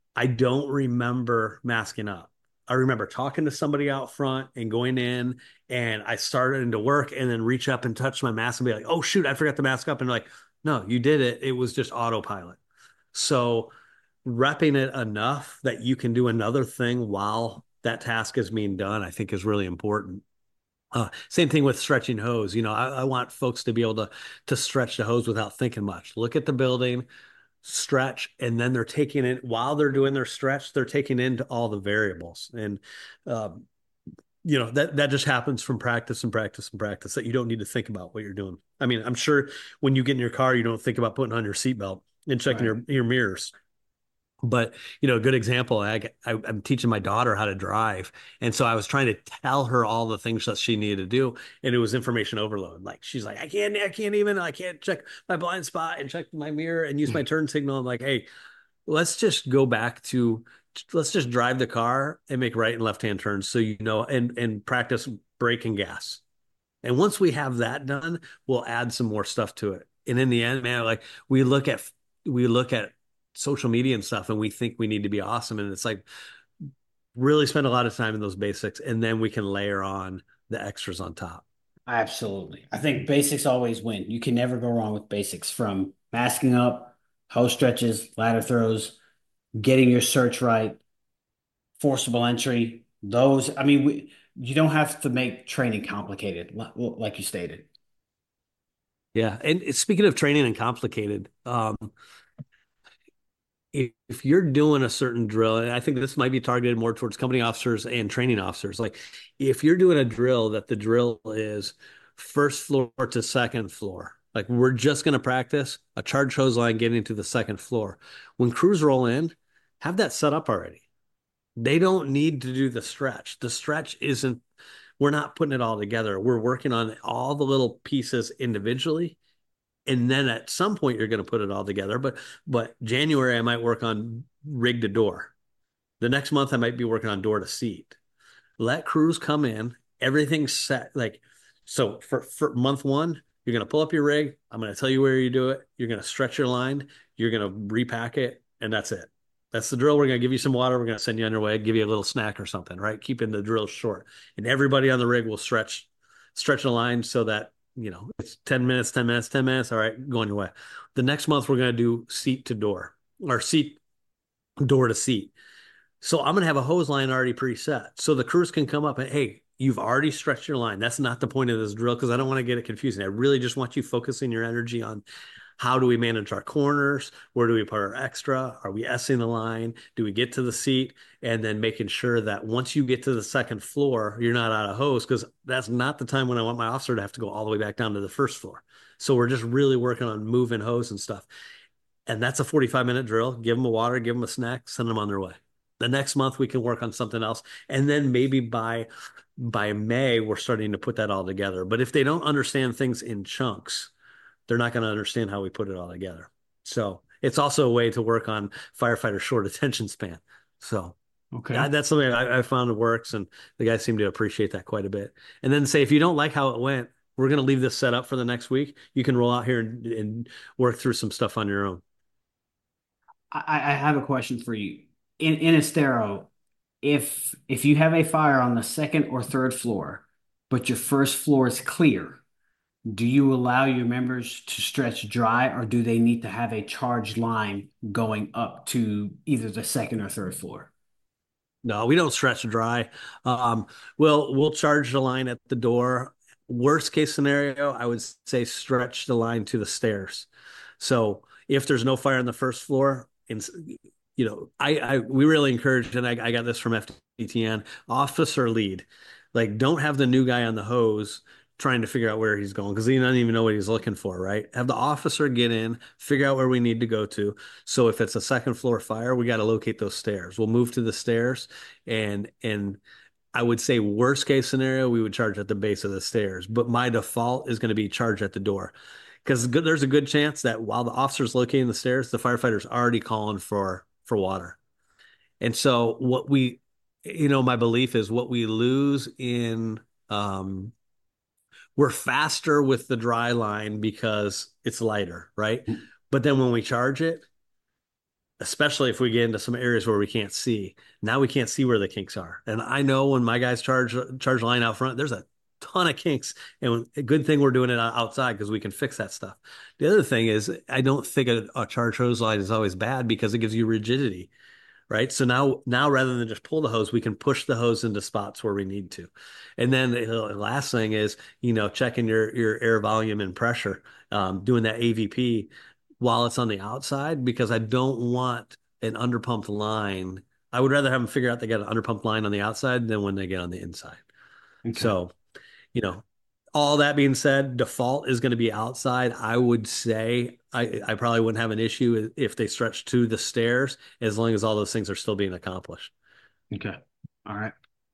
I don't remember masking up. I remember talking to somebody out front and going in, and I started into work and then reach up and touch my mask and be like, oh, shoot, I forgot to mask up. And like, no, you did it. It was just autopilot. So repping it enough that you can do another thing while that task is being done, I think is really important. Uh, same thing with stretching hose. You know, I, I want folks to be able to to stretch the hose without thinking much. Look at the building, stretch, and then they're taking it while they're doing their stretch, they're taking into all the variables. And um, you know, that that just happens from practice and practice and practice that you don't need to think about what you're doing. I mean, I'm sure when you get in your car, you don't think about putting on your seatbelt and checking Right. your your mirrors. But you know, a good example, I, I I'm teaching my daughter how to drive, and so I was trying to tell her all the things that she needed to do, and it was information overload. Like she's like, I can't, I can't even, I can't check my blind spot and check my mirror and use my turn signal. I'm like, hey, let's just go back to, let's just drive the car and make right and left hand turns, so you know, and and practice brake and gas. And once we have that done, we'll add some more stuff to it. And in the end, man, like we look at we look at social media and stuff and we think we need to be awesome. And it's like really spend a lot of time in those basics and then we can layer on the extras on top. Absolutely. I think basics always win. You can never go wrong with basics from masking up, hose stretches, ladder throws, getting your search right, forcible entry. Those, I mean, we, you don't have to make training complicated, li- like you stated. Yeah. And speaking of training and complicated, um, if, if you're doing a certain drill, and I think this might be targeted more towards company officers and training officers, like if you're doing a drill that the drill is first floor to second floor, like we're just going to practice a charge hose line getting to the second floor. When crews roll in, have that set up already. They don't need to do the stretch. The stretch isn't, we're not putting it all together. We're working on all the little pieces individually, and then at some point you're going to put it all together. But but January I might work on rig to door. The next month I might be working on door to seat. Let crews come in, everything's set. Like so for for month one, you're going to pull up your rig. I'm going to tell you where you do it. You're going to stretch your line. You're going to repack it, and that's it. That's the drill. We're going to give you some water. We're going to send you on your way, give you a little snack or something, right? Keeping the drill short. And everybody on the rig will stretch stretch the line so that, you know, it's ten minutes, ten minutes, ten minutes. All right, go on your way. The next month, we're going to do seat to door or seat door to seat. So I'm going to have a hose line already preset. So the crews can come up and, hey, you've already stretched your line. That's not the point of this drill because I don't want to get it confusing. I really just want you focusing your energy on how do we manage our corners? Where do we put our extra? Are we S-ing the line? Do we get to the seat? And then making sure that once you get to the second floor, you're not out of hose because that's not the time when I want my officer to have to go all the way back down to the first floor. So we're just really working on moving hose and stuff. And that's a forty-five minute drill. Give them a water, give them a snack, send them on their way. The next month we can work on something else. And then maybe by by May, we're starting to put that all together. But if they don't understand things in chunks, they're not going to understand how we put it all together. So it's also a way to work on firefighter short attention span. So Okay. yeah, that's something I, I found works, and the guys seem to appreciate that quite a bit. And then say, if you don't like how it went, we're going to leave this set up for the next week. You can roll out here and, and work through some stuff on your own. I, I have a question for you. In in Estero, if if you have a fire on the second or third floor, but your first floor is clear, do you allow your members to stretch dry, or do they need to have a charged line going up to either the second or third floor? No, we don't stretch dry. Um, we'll we'll charge the line at the door. Worst case scenario, I would say stretch the line to the stairs. So if there's no fire on the first floor, and you know, I, I we really encourage, and I, I got this from F D T N, officer lead. Like, don't have the new guy on the hose trying to figure out where he's going because he doesn't even know what he's looking for, right? Have the officer get in, figure out where we need to go to. So if it's a second floor fire, we got to locate those stairs. We'll move to the stairs, and and I would say worst case scenario, we would charge at the base of the stairs, but my default is going to be charge at the door because there's a good chance that while the officer's locating the stairs, the firefighter's already calling for for water. And so what we, you know, my belief is what we lose in, um, we're faster with the dry line because it's lighter, right? But then when we charge it, especially if we get into some areas where we can't see. Now we can't see where the kinks are. And I know when my guys charge charge line out front, there's a ton of kinks. And a good thing we're doing it outside because we can fix that stuff. The other thing is I don't think a, a charge hose line is always bad because it gives you rigidity, right? So now, now rather than just pull the hose, we can push the hose into spots where we need to. And then the last thing is, you know, checking your your air volume and pressure, um, doing that A V P while it's on the outside because I don't want an underpumped line. I would rather have them figure out they got an underpumped line on the outside than when they get on the inside. Okay. So, you know, all that being said, default is going to be outside. I would say I, I probably wouldn't have an issue if they stretch to the stairs as long as all those things are still being accomplished. Okay. All right.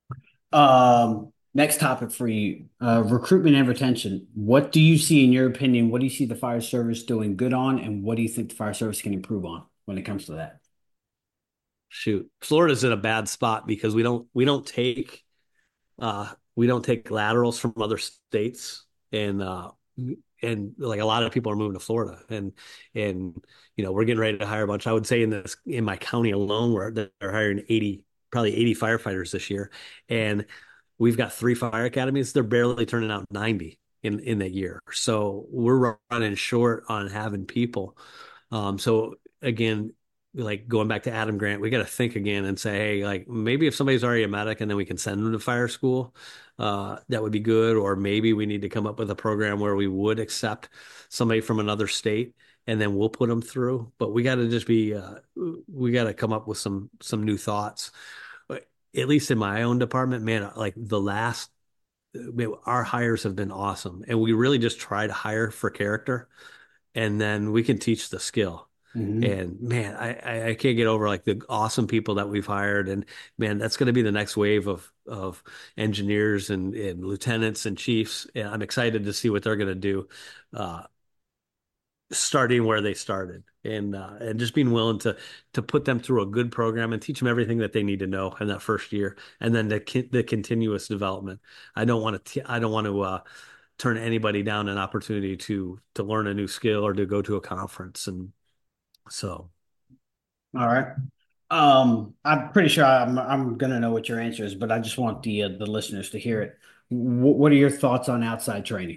Um, next topic for you, uh, recruitment and retention. What do you see in your opinion? What do you see the fire service doing good on, and what do you think the fire service can improve on when it comes to that? Shoot, Florida's in a bad spot because we don't we don't take uh we don't take laterals from other states and uh and like a lot of people are moving to Florida and and you know we're getting ready to hire a bunch. I would say in this in my county alone where they're hiring eighty probably eighty firefighters this year and we've got three fire academies. They're barely turning out ninety in in that year. So we're running short on having people. Um, so again, like going back to Adam Grant, we got to think again and say, hey, like maybe if somebody's already a medic and then we can send them to fire school, uh, that would be good. Or maybe we need to come up with a program where we would accept somebody from another state and then we'll put them through. But we got to just be, uh, we got to come up with some some new thoughts. But at least in my own department, man, like the last, man, our hires have been awesome, and we really just try to hire for character, and then we can teach the skill. Hmm. And man, I, I can't get over like the awesome people that we've hired. And man, that's going to be the next wave of of engineers and, and lieutenants and chiefs. And I'm excited to see what they're going to do, uh, starting where they started, and uh, and just being willing to to put them through a good program and teach them everything that they need to know in that first year, and then the the continuous development. I don't want to I don't want to uh, turn anybody down an opportunity to to learn a new skill or to go to a conference. And so. All right. Um, I'm pretty sure I'm I'm gonna know what your answer is, but I just want the uh, the listeners to hear it. W what are your thoughts on outside training?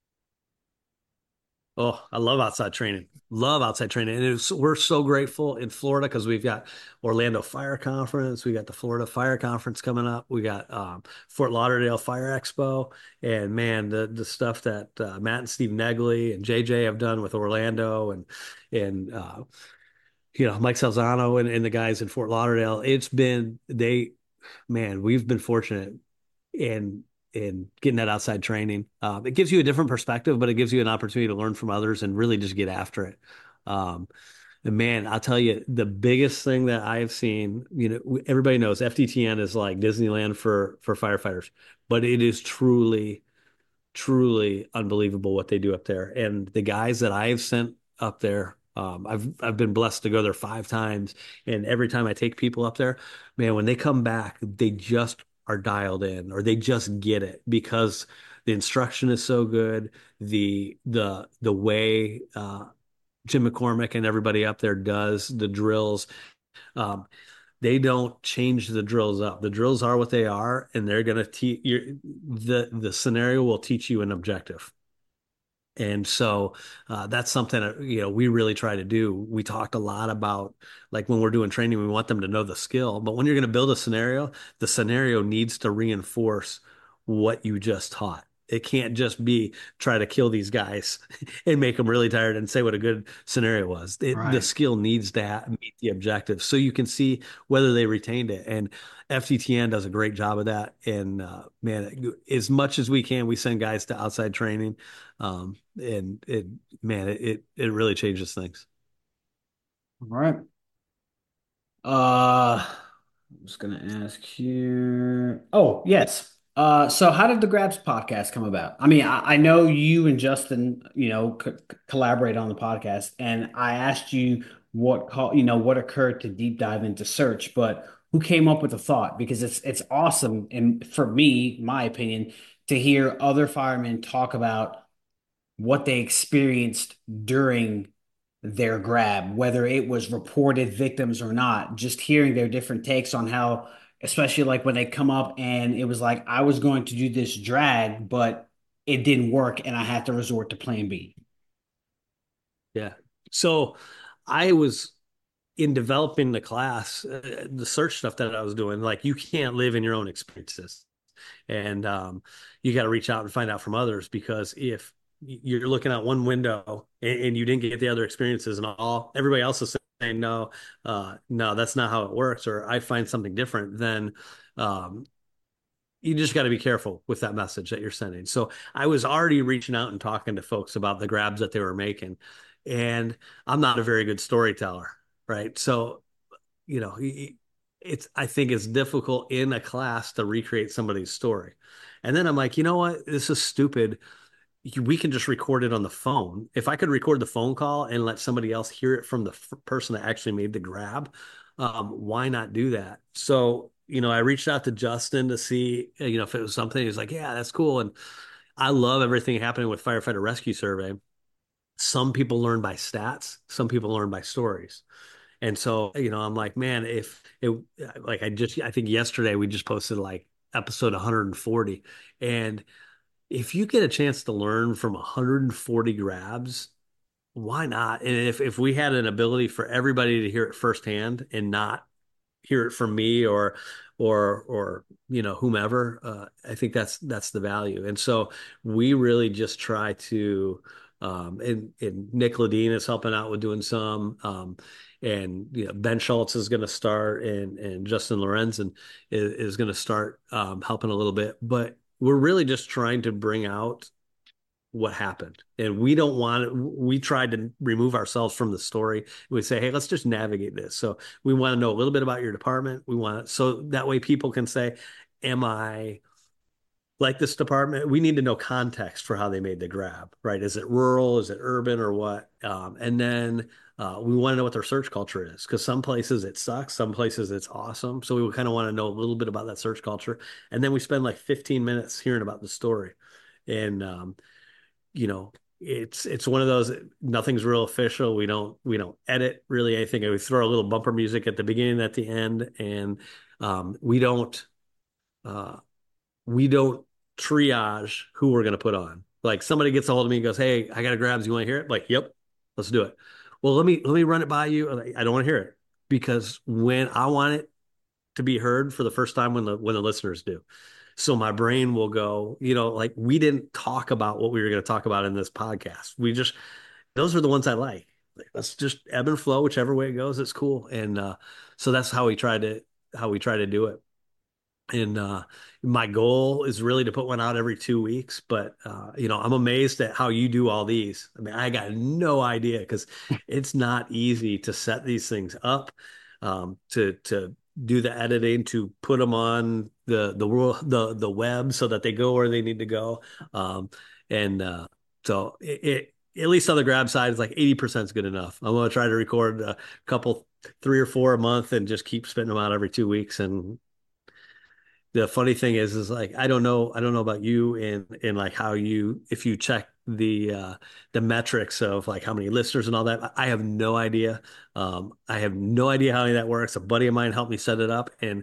Oh, I love outside training. Love outside training. And it's, we're so grateful in Florida because we've got Orlando Fire Conference. We got the Florida Fire Conference coming up. We got um, Fort Lauderdale Fire Expo. And man, the the stuff that uh, Matt and Steve Negley and J J have done with Orlando and and uh, you know Mike Salzano and, and the guys in Fort Lauderdale. It's been they man, we've been fortunate and and getting that outside training. Um, it gives you a different perspective, but it gives you an opportunity to learn from others and really just get after it. Um, and man, I'll tell you, the biggest thing that I've seen, you know, everybody knows F D T N is like Disneyland for for firefighters, but it is truly, truly unbelievable what they do up there. And the guys that I've sent up there, um, I've I've been blessed to go there five times, and every time I take people up there, man, when they come back, they just are dialed in, or they just get it because the instruction is so good. The the the way uh, Jim McCormick and everybody up there does the drills, um, they don't change the drills up. The drills are what they are, and they're going to teach you the the scenario will teach you an objective. And so uh, that's something that, you know, we really try to do. We talked a lot about like when we're doing training, we want them to know the skill. But when you're going to build a scenario, the scenario needs to reinforce what you just taught. It can't just be try to kill these guys and make them really tired and say what a good scenario was. It, the Right. skill needs to ha meet the objective so you can see whether they retained it. And F T T N does a great job of that. And uh, man, as much as we can, we send guys to outside training. Um, and it, man, it, it really changes things. All right. Uh, I was gonna ask here. Oh, yes. Uh, so how did the Grabs podcast come about? I mean, I, I know you and Justin, you know, c collaborate on the podcast, and I asked you what call, you know, what occurred to deep dive into search, but who came up with the thought? Because it's it's awesome, and for me, my opinion, to hear other firemen talk about what they experienced during their grab, whether it was reported victims or not, just hearing their different takes on how, especially like when they come up and it was like, I was going to do this drag, but it didn't work and I had to resort to plan B. Yeah. So I was in developing the class, uh, the search stuff that I was doing, like you can't live in your own experiences. And um, you got to reach out and find out from others because if you're looking out one window and, and you didn't get the other experiences and all everybody else is saying no, uh, no, that's not how it works, or I find something different, then um, you just got to be careful with that message that you're sending. So I was already reaching out and talking to folks about the grabs that they were making, and I'm not a very good storyteller, right? So you know, it's I think it's difficult in a class to recreate somebody's story. And then I'm like, you know what? This is stupid. We can just record it on the phone. If I could record the phone call and let somebody else hear it from the f- person that actually made the grab, um, why not do that? So, you know, I reached out to Justin to see, uh, you know, if it was something. He was like, yeah, that's cool. And I love everything happening with Firefighter Rescue Survey. Some people learn by stats, some people learn by stories. And so, you know, I'm like, man, if it like I just I think yesterday we just posted like episode one hundred forty. And if you get a chance to learn from one hundred forty grabs, why not? And if if we had an ability for everybody to hear it firsthand and not hear it from me or or or you know whomever, uh, I think that's that's the value. And so we really just try to um, and, and Nick Ladine is helping out with doing some um, and you know Ben Schultz is going to start and and Justin Lorenzen is, is going to start um, helping a little bit, but we're really just trying to bring out what happened. And we don't want it. We tried to remove ourselves from the story. We say, hey, let's just navigate this. So we want to know a little bit about your department. We want so that way people can say, am I like this department? We need to know context for how they made the grab, right? Is it rural? Is it urban or what? Um, and then uh, we want to know what their search culture is because some places it sucks, some places it's awesome. So we kind of want to know a little bit about that search culture. And then we spend like fifteen minutes hearing about the story. And um, you know, it's it's one of those nothing's real official. We don't we don't edit really anything. We throw a little bumper music at the beginning and at the end, and um, we don't uh, we don't triage who we're going to put on. Like somebody gets a hold of me and goes, "Hey, I got a grabs. You want to hear it?" Like, "Yep, let's do it." Well, let me let me run it by you. I don't want to hear it because when I want it to be heard for the first time, when the when the listeners do. So my brain will go, you know, like we didn't talk about what we were going to talk about in this podcast. We just, those are the ones I like. Like, let's just ebb and flow, whichever way it goes. It's cool. And uh, so that's how we try to, how we try to do it. And uh, my goal is really to put one out every two weeks. But, uh, you know, I'm amazed at how you do all these. I mean, I got no idea because it's not easy to set these things up, um, to, to, do the editing to put them on the the world the the web so that they go where they need to go um and uh so it, it at least on the grab side it's like eighty percent is good enough. I'm going to try to record a couple three or four a month and just keep spitting them out every two weeks. And the funny thing is, is like I don't know, I don't know about you and and like how you if you check the uh the metrics of like how many listeners and all that. I have no idea. Um, I have no idea how any of that works. A buddy of mine helped me set it up, and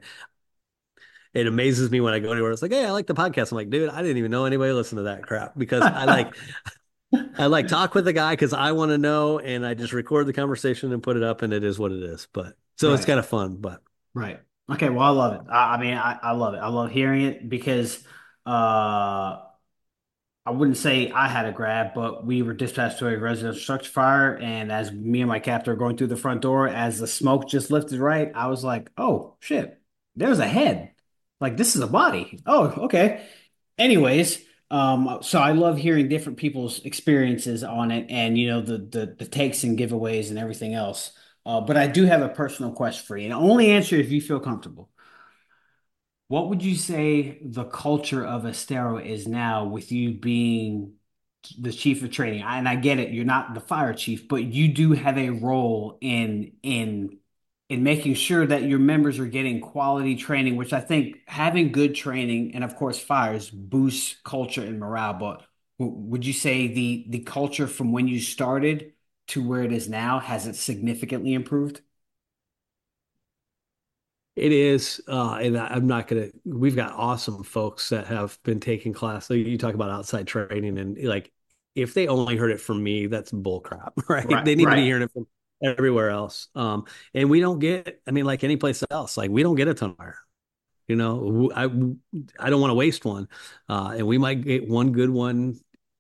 it amazes me when I go anywhere. It's like, hey, I like the podcast. I'm like, dude, I didn't even know anybody listened to that crap because I like I like talk with the guy because I want to know, and I just record the conversation and put it up, and it is what it is. But so it's Right. kind of fun, but. Right. Okay. Well, I love it. I, I mean, I, I love it. I love hearing it because uh, I wouldn't say I had a grab, but we were dispatched to a residential structure fire. And as me and my captor were going through the front door, as the smoke just lifted right, I was like, oh, shit, there's a head. Like, this is a body. Oh, okay. Anyways, um, so I love hearing different people's experiences on it and, you know, the, the, the takes and giveaways and everything else. Uh, but I do have a personal question for you, and only answer if you feel comfortable. What would you say the culture of Estero is now with you being the chief of training? And I get it, you're not the fire chief, but you do have a role in in in making sure that your members are getting quality training, which I think having good training and of course fires boosts culture and morale. But w- would you say the the culture from when you started? to where it is now? Has it significantly improved? It is, uh, and I- I'm not gonna. We've got awesome folks that have been taking class. Like you talk about outside training, and like if they only heard it from me, that's bull crap, right? Right, They need to be right. hearing it from everywhere else. Um, and we don't get. I mean, like any place else, like we don't get a ton of fire. You know, I I don't want to waste one, uh, and we might get one good one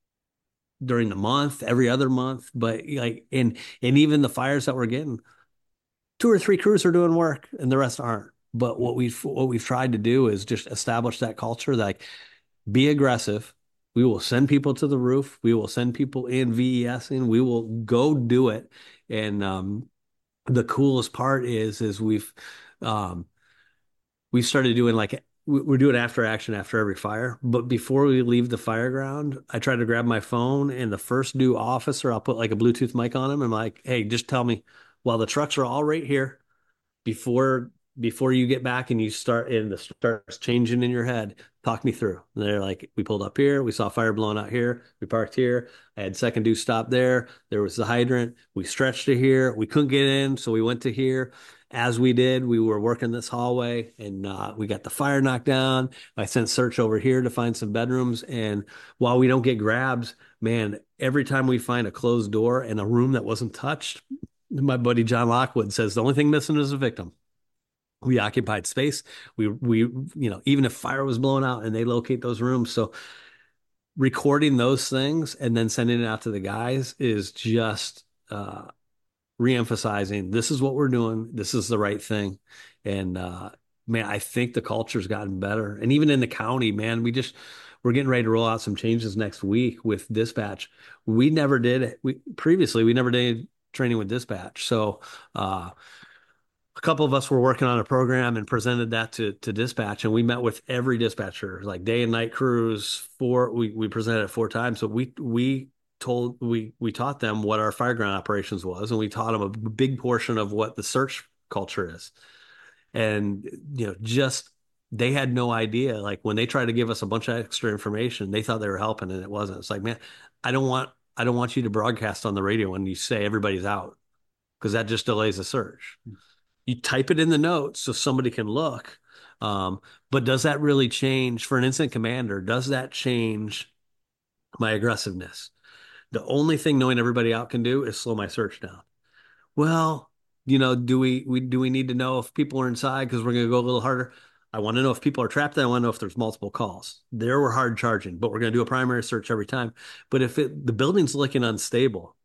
during the month, every other month, but like, and and even the fires that we're getting, two or three crews are doing work and the rest aren't. But what we've what we've tried to do is just establish that culture, like be aggressive. We will send people to the roof. We will send people in VESing. We will go do it. And um, the coolest part is is we've um, we started doing like we're doing after action after every fire. But before we leave the fire ground, I try to grab my phone and the first new officer, I'll put like a Bluetooth mic on him. I'm like, hey, just tell me while the trucks are all right here before before you get back and you start and the starts changing in your head, talk me through. And they're like, we pulled up here, we saw fire blowing out here, we parked here. I had second due stop there. There was the hydrant. We stretched to here. We couldn't get in, so we went to here. As we did, we were working this hallway and uh, we got the fire knocked down. I sent search over here to find some bedrooms. And while we don't get grabs, man, every time we find a closed door and a room that wasn't touched, my buddy John Lockwood says the only thing missing is a victim. We occupied space. We we you know even if fire was blowing out and they locate those rooms, so recording those things and then sending it out to the guys is just uh, reemphasizing this is what we're doing. This is the right thing, and uh, man, I think the culture's gotten better. And even in the county, man, we just we're getting ready to roll out some changes next week with dispatch. We never did we previously we never did training with dispatch, so. Uh, a couple of us were working on a program and presented that to to dispatch, and we met with every dispatcher, like day and night crews. Four, we we presented it four times. So we we told we we taught them what our fireground operations was, and we taught them a big portion of what the search culture is. And you know, just they had no idea. Like when they tried to give us a bunch of extra information, they thought they were helping, and it wasn't. It's like, man, I don't want I don't want you to broadcast on the radio when you say everybody's out because that just delays the search. You type it in the notes so somebody can look. Um, but does that really change for an incident commander? Does that change my aggressiveness? The only thing knowing everybody out can do is slow my search down. Well, you know, do we, we do we need to know if people are inside because we're going to go a little harder? I want to know if people are trapped. I want to know if there's multiple calls. There we're hard charging, but we're going to do a primary search every time. But if it, the building's looking unstable,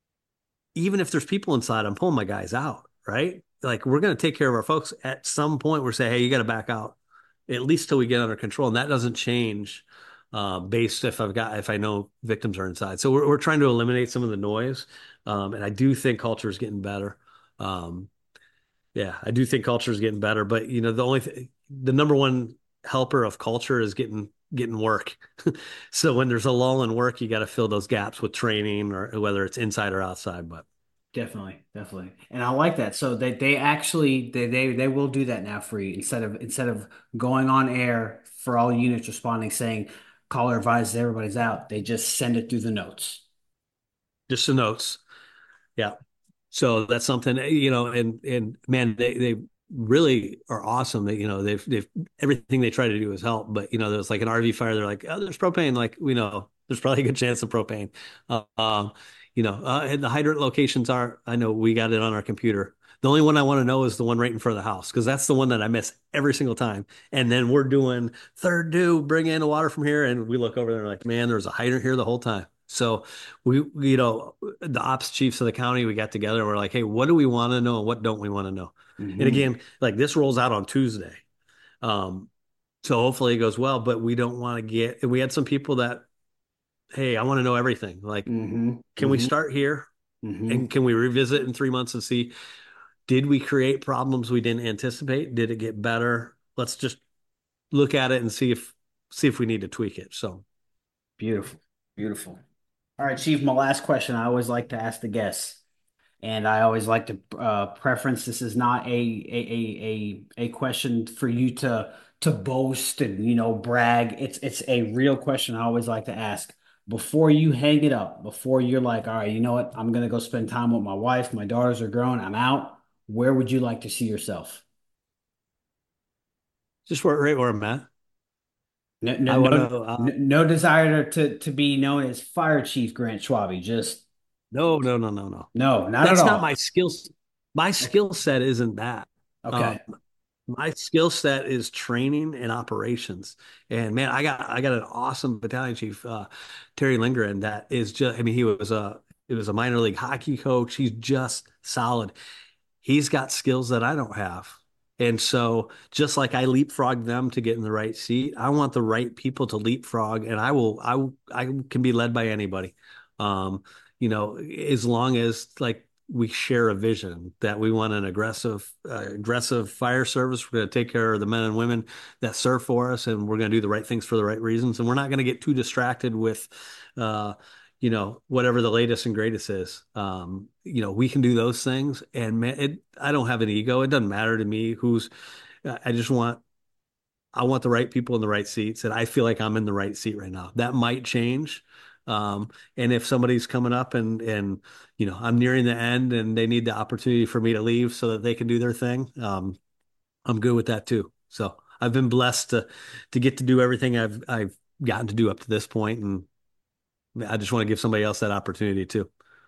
even if there's people inside, I'm pulling my guys out, right? Like we're going to take care of our folks at some point. We're saying, hey, you got to back out at least till we get under control, and that doesn't change uh, based if I've got if I know victims are inside. So we're we're trying to eliminate some of the noise, um, and I do think culture is getting better. Um, yeah, I do think culture is getting better, but you know the only th- the number one helper of culture is getting getting work. So when there's a lull in work, you got to fill those gaps with training or whether it's inside or outside. But Definitely, definitely. And I like that. So they they actually they they they will do that now for you instead of instead of going on air for all units responding saying caller advised everybody's out. They just send it through the notes. just the notes. Yeah. So that's something, you know, and and man, they they really are awesome. That you know they've they've everything they try to do is help. But you know, there's like an R V fire. They're like, oh, there's propane. Like we know there's probably a good chance of propane. Uh, um, you know, uh, and the hydrant locations are. I know we got it on our computer. The only one I want to know is the one right in front of the house because that's the one that I miss every single time. And then we're doing third due, bring in the water from here, and we look over there and like, man, there was a hydrant here the whole time. So we, you know, the ops chiefs of the county, we got together and we're like, hey, what do we want to know and what don't we want to know? And Hmm. again, like this rolls out on Tuesday. Um, so hopefully it goes well, but we don't want to get, and we had some people that, hey, I want to know everything. Like, Hmm. can we Hmm. start here Hmm. and can we revisit in three months and see, did we create problems we didn't anticipate? Did it get better? Let's just look at it and see if, see if we need to tweak it. So Beautiful. Beautiful. All right, Chief, my last question I always like to ask the guests. And I always like to uh, preference this is not a, a a a a question for you to to boast and you know brag. It's it's a real question I always like to ask. before you hang it up, before you're like, all right, you know what? I'm gonna go spend time with my wife. My daughters are grown. I'm out. Where would you like to see yourself? Just where, right where I'm at. No, no, I want no, to. Uh, no no desire to to be known as Fire Chief Grant Schwabe. Just no, no, no, no, no. no, not at That's not my all. skills. My Okay. skill set isn't that. Um, Okay. my skill set is training and operations. And man, I got I got an awesome battalion chief, uh, Terry Lindgren, that is just. I mean, he was a it was a minor league hockey coach. He's just solid. He's got skills that I don't have. And so just like I leapfrog them to get in the right seat, I want the right people to leapfrog, and I will I will- I can be led by anybody. Um, you know, as long as like we share a vision that we want an aggressive uh, aggressive fire service. We're going to take care of the men and women that serve for us, and we're going to do the right things for the right reasons, and we're not going to get too distracted with uh you know, whatever the latest and greatest is. Um, you know, we can do those things. And man, it, I don't have an ego. It doesn't matter to me who's, I just want, I want the right people in the right seats. And I feel like I'm in the right seat right now. That might change. Um, and if somebody's coming up and, and, you know, I'm nearing the end and they need the opportunity for me to leave so that they can do their thing, um, I'm good with that too. So I've been blessed to, to get to do everything I've, I've gotten to do up to this point, and I just want to give somebody else that opportunity too.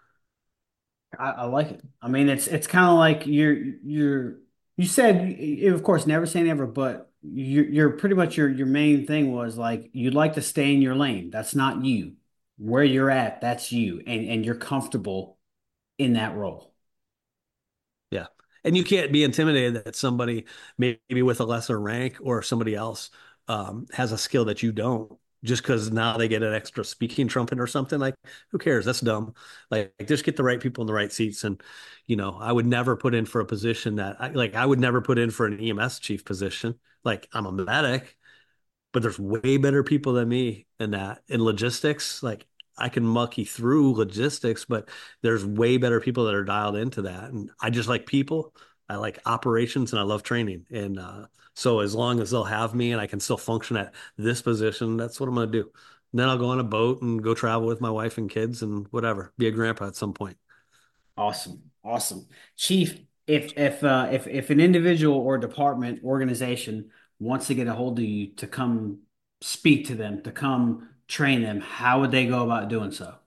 I, I like it. I mean, it's it's kind of like you're you're you said you, of course never say never, but you're you're pretty much your your main thing was like you'd like to stay in your lane. That's not you. Where you're at, that's you, and and you're comfortable in that role. Yeah. And you can't be intimidated that somebody maybe with a lesser rank or somebody else um, has a skill that you don't, just because now they get an extra speaking trumpet or something. Like, who cares? That's dumb. Like, just get the right people in the right seats. And, you know, I would never put in for a position that I like, I would never put in for an E M S chief position. Like, I'm a medic, but there's way better people than me in that in logistics. Like, I can mucky through logistics, but there's way better people that are dialed into that. And I just like people. I like operations and I love training. And uh, so as long as they'll have me and I can still function at this position, that's what I'm going to do. And then I'll go on a boat and go travel with my wife and kids and whatever, be a grandpa at some point. Awesome, awesome, Chief. If if uh, if if an individual or department organization wants to get a hold of you to come speak to them, to come train them, how would they go about doing so?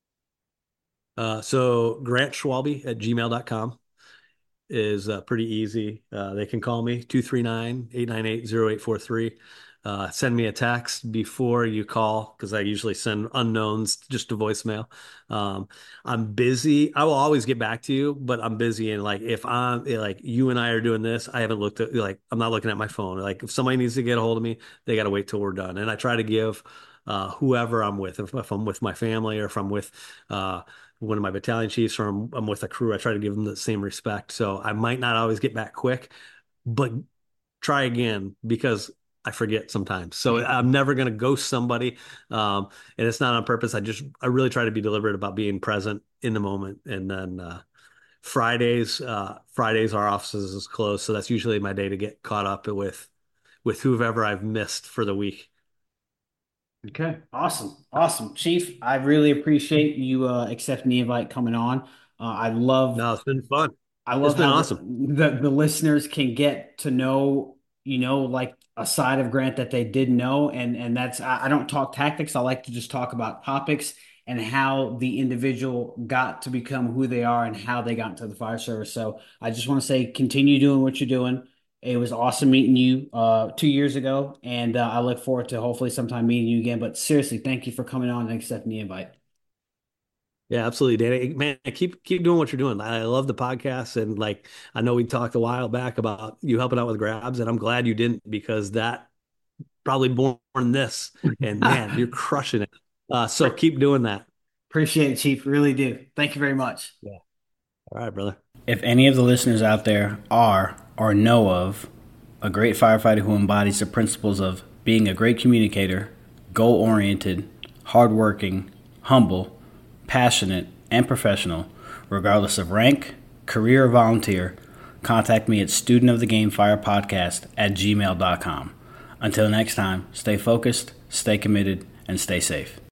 Uh, so Grant Schwalbe at gmail dot com is uh, pretty easy. Uh, they can call me two three nine, eight nine eight, zero eight four three. Uh, send me a text before you call because I usually send unknowns just to voicemail. Um, I'm busy. I will always get back to you, but I'm busy. And like if I'm eh, like you and I are doing this, I haven't looked at like I'm not looking at my phone. Like if somebody needs to get a hold of me, they got to wait till we're done. And I try to give uh, whoever I'm with, if, if I'm with my family or if I'm with uh, one of my battalion chiefs or I'm, I'm with a crew, I try to give them the same respect. So I might not always get back quick, but try again because I forget sometimes. So I'm never going to ghost somebody. Um, and it's not on purpose. I just, I really try to be deliberate about being present in the moment. And then, uh, Fridays, uh, Fridays, our offices is closed. So that's usually my day to get caught up with, with whoever I've missed for the week. Okay, awesome, awesome, Chief. I really appreciate you uh, accepting the invite, coming on. Uh, I love, No, it's been fun. I It's love been how the, awesome. the the listeners can get to know, you know, like a side of Grant that they didn't know, and and that's I, I don't talk tactics. I like to just talk about topics and how the individual got to become who they are and how they got into the fire service. So I just want to say, continue doing what you're doing. It was awesome meeting you uh, two years ago, and uh, I look forward to hopefully sometime meeting you again. But seriously, thank you for coming on and accepting the invite. Yeah, absolutely, Danny. Man, keep keep doing what you're doing. I love the podcast, and like I know we talked a while back about you helping out with grabs, and I'm glad you didn't because that probably born this. And man, you're crushing it. Uh, so keep doing that. Appreciate it, Chief. Really do. Thank you very much. Yeah. All right, brother. If any of the listeners out there are or know of a great firefighter who embodies the principles of being a great communicator, goal oriented, hardworking, humble, passionate, and professional, regardless of rank, career, or volunteer, contact me at studentofthegamefirepodcast at gmail dot com. Until next time, stay focused, stay committed, and stay safe.